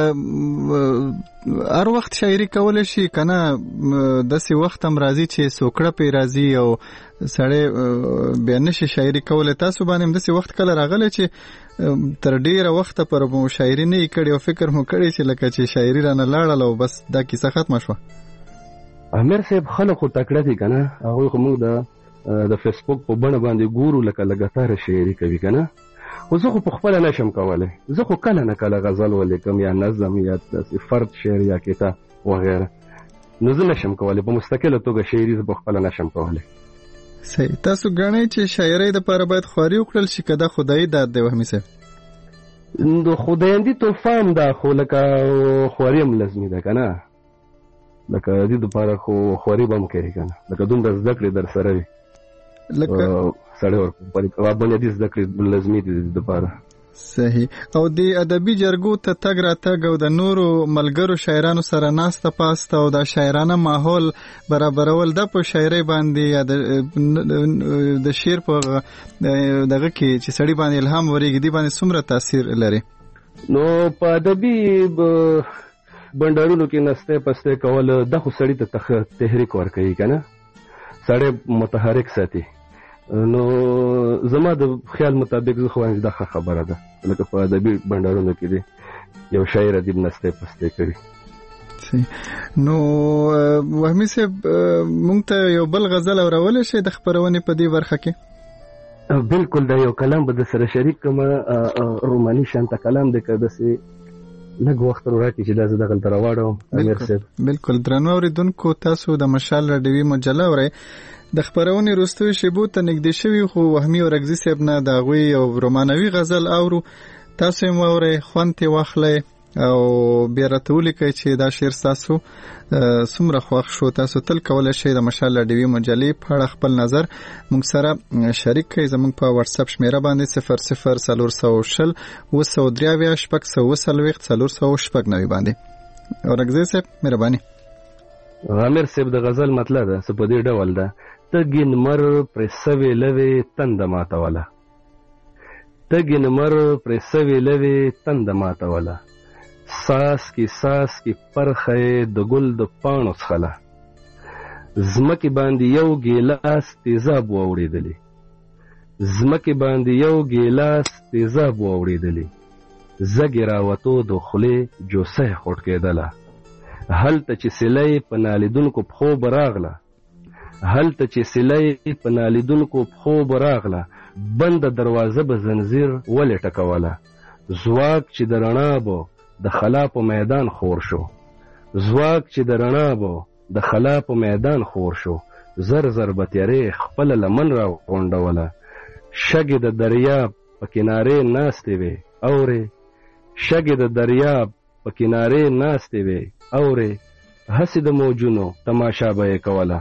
هر وخت شاعري کولی شي که نه؟ داسې وخت هم راځي چې سوکړه پې راځي او سړی بیا نشي شاعري کولی. تاسو باندې هم داسې وخت کله راغلی چې تر ډېره وخته پر مو شاعري نه یې کړې او فکر مو کړی چې لکه چې شاعري رانه لاړله او بس دا کیسه ختمه شوه؟ امیر صاحب، خلک خو تکړه دي که نه، هغوی خو موږ د فیسبوک په بڼه باندې ګورو لکه لګاتاره شاعري کوي که نه، خو زه خو په خپله نشم کولی. زه خو کله نه کله غزل ولیکم یا نظم یا داسې فرد شعر یا کتاب وغیره، نو زه نشم کولی په مستقله توګه شاعري زه په خپله نشم کولی. صحیح. تاسو ګڼئ چې شاعرۍ دپاره باید خواري وکړل شي که دا خدایي داد دی وهمي صاحب؟ د خدایندي تحفه هم ده خو لکه خواري هم لازمي ده که نه، لکه دې دپاره خو خواري به هم کوي که نه، لکه دومره زده کړې در سره وي سړی ورپورې بنیادي زده کړې لازمي دي د دپاره. صحیح. او د ادبي جرګو ته تګ راتګ او د نورو ملګرو شاعرانو سره ناسته پاسته او د شاعرانه ماحول برابرول دا په شاعرۍ باندې یا د شعر په دغه کې چې سړی باندې الهام ورېږي دې باندې څومره تاثیر لري؟ نو په ادبي بنډارونو کې نسته پسته کول د خو سړی ته تحریک ورکوي که نه، سړی متحرک ساتي. نو زما د خیال مطابق زه خو وایم دا ښه خبره ده، لکه په ادبي بنډارونو کې دی یو شاعر ادیب نسته پسته کړي. نو وهمي صاحب مونږ ته یو بل غزل اورولی شئ د خپرونې په دې برخه کې؟ بالکل، دا یو کلام به د سره شریک کوم، روماني شانته کلام دی، که داسې لږ وخت راکړي چې دا زه دغلته راواړوم. امیر صاحب بالکل. درنو اورېدونکو، تاسو د مشال راډیوي مجله اورئ. د خپرونې وروستیو شیبو ته نږدې شوي خو وهمي اورکزي صاحب نه د هغوی یو رومانوي غزل اورو. تاسو یې واورئ، خوند ترې واخلئ او بیا راته ولیکئ چې دا شعر ستاسو څومره خوښ شو. تاسو تل کولی شئ د مشال راډیوي مجلې په اړه خپل نظر موږ سره شریک کړئ. زموږ په واتساپ شمیره باندې 00 403 440 باندې. اورکزي صاحب مهرباني. امیر صاحب د غزل مطلب ده څه په دې ډول ده: تګین مر پر سوي لوي تند ماتوله، تګین مر پر سوي لوي تند ماتوله، ساس کی پرخه د ګل د پاڼو څخله، زمکه باندې یو ګیلاس تیزاب ووړېدلی، زمکه باندې یو ګیلاس تیزاب ووړېدلی، زګی راوتو د خولې جوسه خټ کېدله، هلته چې سلی په نالیدونکو پښو براغله، هلته چې سلی په نالیدونکو پښو براغله، بند دروازه به زنځیر ولې ټکوله، ځواک چې د رڼا به د خلا په میدان خور شو، ځواک چې د رڼا به د خلا په میدان خور شو، زر زر به تیارې خپله لمن را غونډوله، شګې د دریاب په کنارې ناستې وې اورې، شګې د دریاب په کنارې ناستې وې اورې، هسې د موجونو تماشا به یې کوله،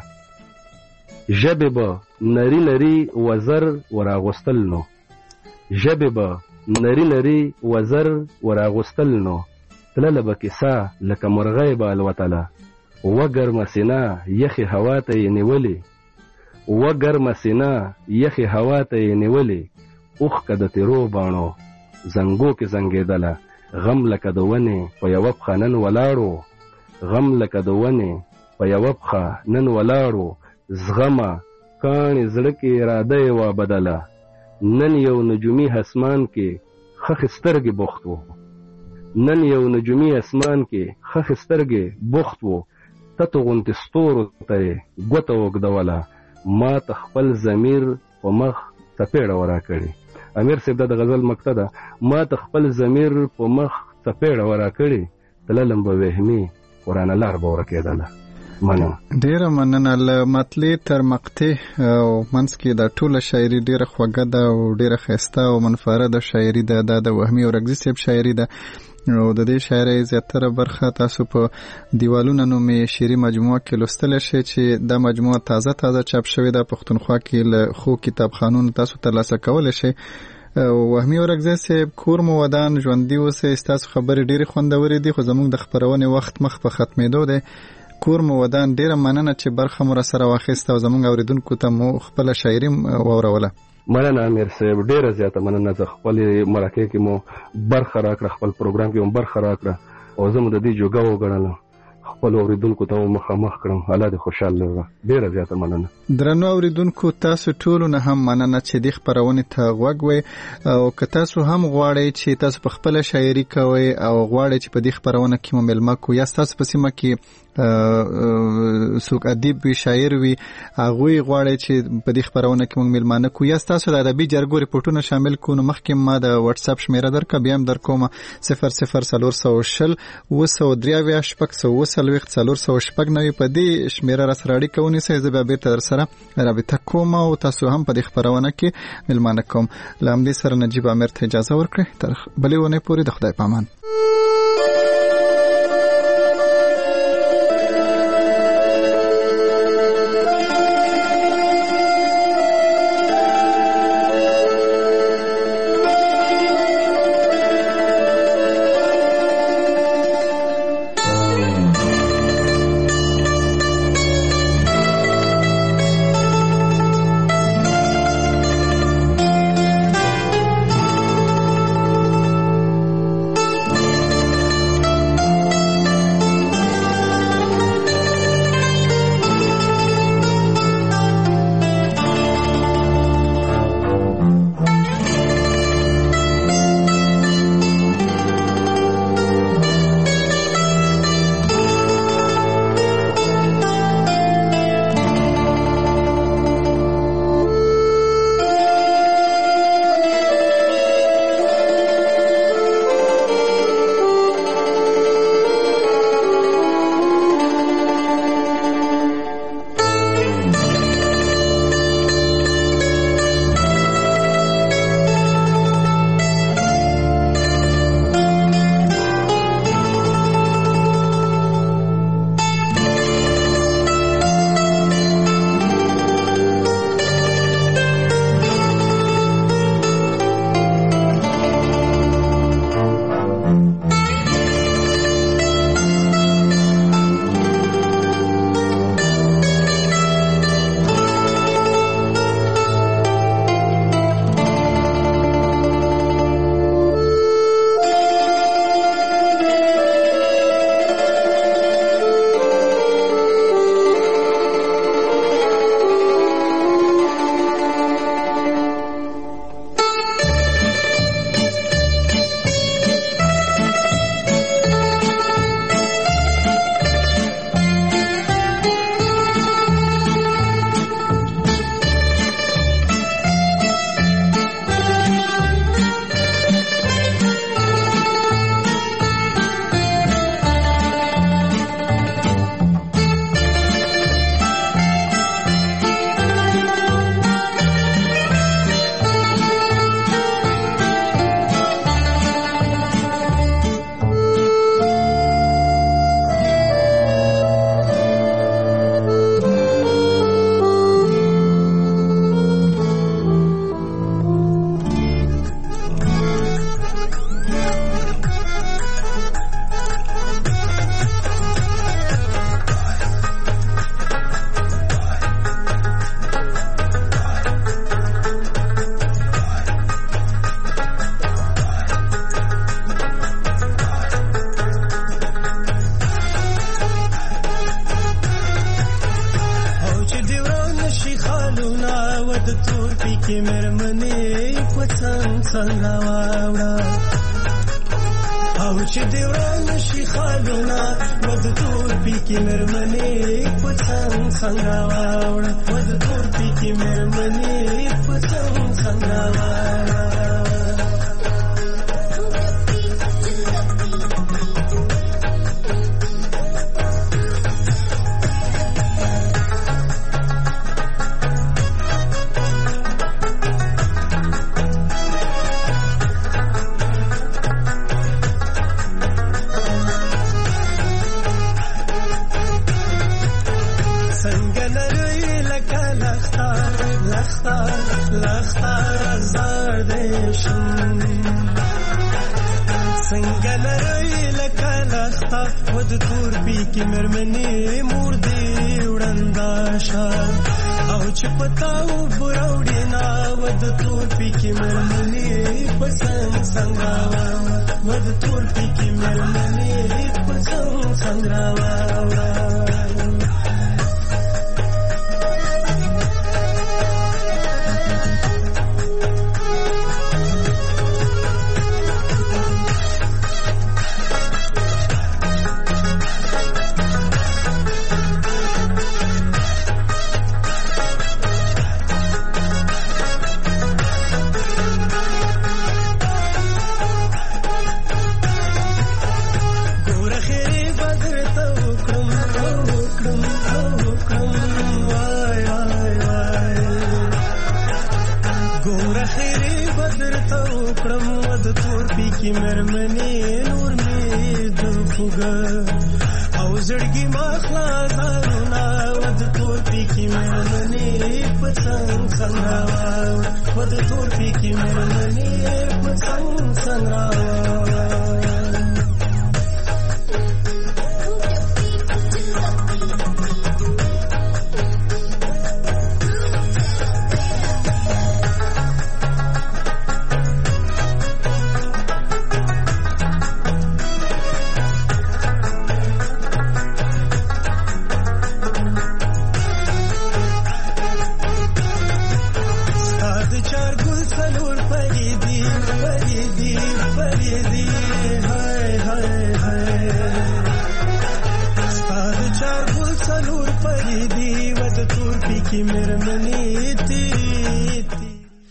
ژبې به نری نری وزر وراغوستل نو، ژبې به نری نری وزر وراغوستل نو، تلله به کیسه لکه مرغۍ به الوتله، وګرمه سینه یخې هوا ته یې نیولې، وګرمه سینه یخې هوا ته یې نیولې، اوښکه د تیرو باڼو زنګو کې زنګېدله، غم لکه د ونې په یوه پښه نن ولاړو، غم لکه د ونې په یوه پښه نن ولاړو، زغمه کاڼې زړه کې اراده یې وابدله، نن یو نجومي اسمان کې خښې سترګې بوخت وو، نن یو نجومي اسمان کې خښې سترګې بوخت وو، تتو غوندې ستورو ته یې ګوته اوږدوله، ما ته خپل ضمیر په مخ څپېړه وراکړې. امیر صاحب دا د غزل مقطع ده: ما ته خپل ضمیر په مخ څپېړه وراکړې، تللم به وهمي ورانه لار به ورکېدله. مننه، ډیره مننه. له مطلع تر مقطع او منځ کې دا ټوله شاعري ډیره خوږه ده او ډیره ښایسته او منفرده شاعري ده. دا د وهمي اورکزي صاحب شاعري ده او د دې شاعرۍ زیاتره برخه تاسو په دیوالونه نومې شعري مجموعه کې لوستلی شئ چې دا مجموعه تازه چاپ شوې ده. پښتونخوا کې له ښو کتابخانونو تاسو ترلاسه کولی شئ. وهمي اورکزي صاحب، کور مو ودان، ژوندي اوسئ. ستاسو خبرې ډیرې خوندورې دي خو زموږ د خپرونې وخت مخ په ختمېدو دی. کور مو ودان، ډیره مننه چې برخه مو راسره واخیسته او زموږ اوریدونکو ته مو خپله شاعري واوروله. مننه امیر صاحب، ډیره زیاته مننه. زه خپل مرکه کې مو برخه راکړه، خپل پروګرام کې مو برخه راکړه او زه مو د دې جوګه وګڼله، خپل اوریدونکو ته مو مخامخ کړم. الله دې خوشحاله وي. ډیره زیاته مننه. درنو اوریدونکو، تاسو ټولو نه هم مننه چې دې خپرونې ته غوږ وئ او که تاسو هم غواړئ چې تاسو په خپله شاعري کوئ او غواړئ چې په دې خپرونه کې مو مېلمه کو یا ستاسو په سیمه کې څوک ادیب وي شاعر وي هغوی غواړي چې په دې خبرونه کې موږ ملمانه کو یا تاسو د ادبي جرګو ریپورتونه شامل کو نو مخکې ما د واتس اپ شمیره درکړه بیا هم در کوم 00400 203 شپږ 490 په دې شمیره را سره اړیکه ونیسئ زه به بیرته در سره رابطه کوم او تاسو هم په دې خبرونه کې ملمانه کوم له همدې سره نجیب امیر ته اجازه ورکړئ تر بلې ونې پورې د خدای پامان. ګور خیره بدر ته وکړم ود تور پی کی مرمنې نور می د فوګه او زړګي ما خلاصونه ود تور پی کی مرمنې پڅنګ څنګه ود تور پی کی مرمنې پڅنګ څنګه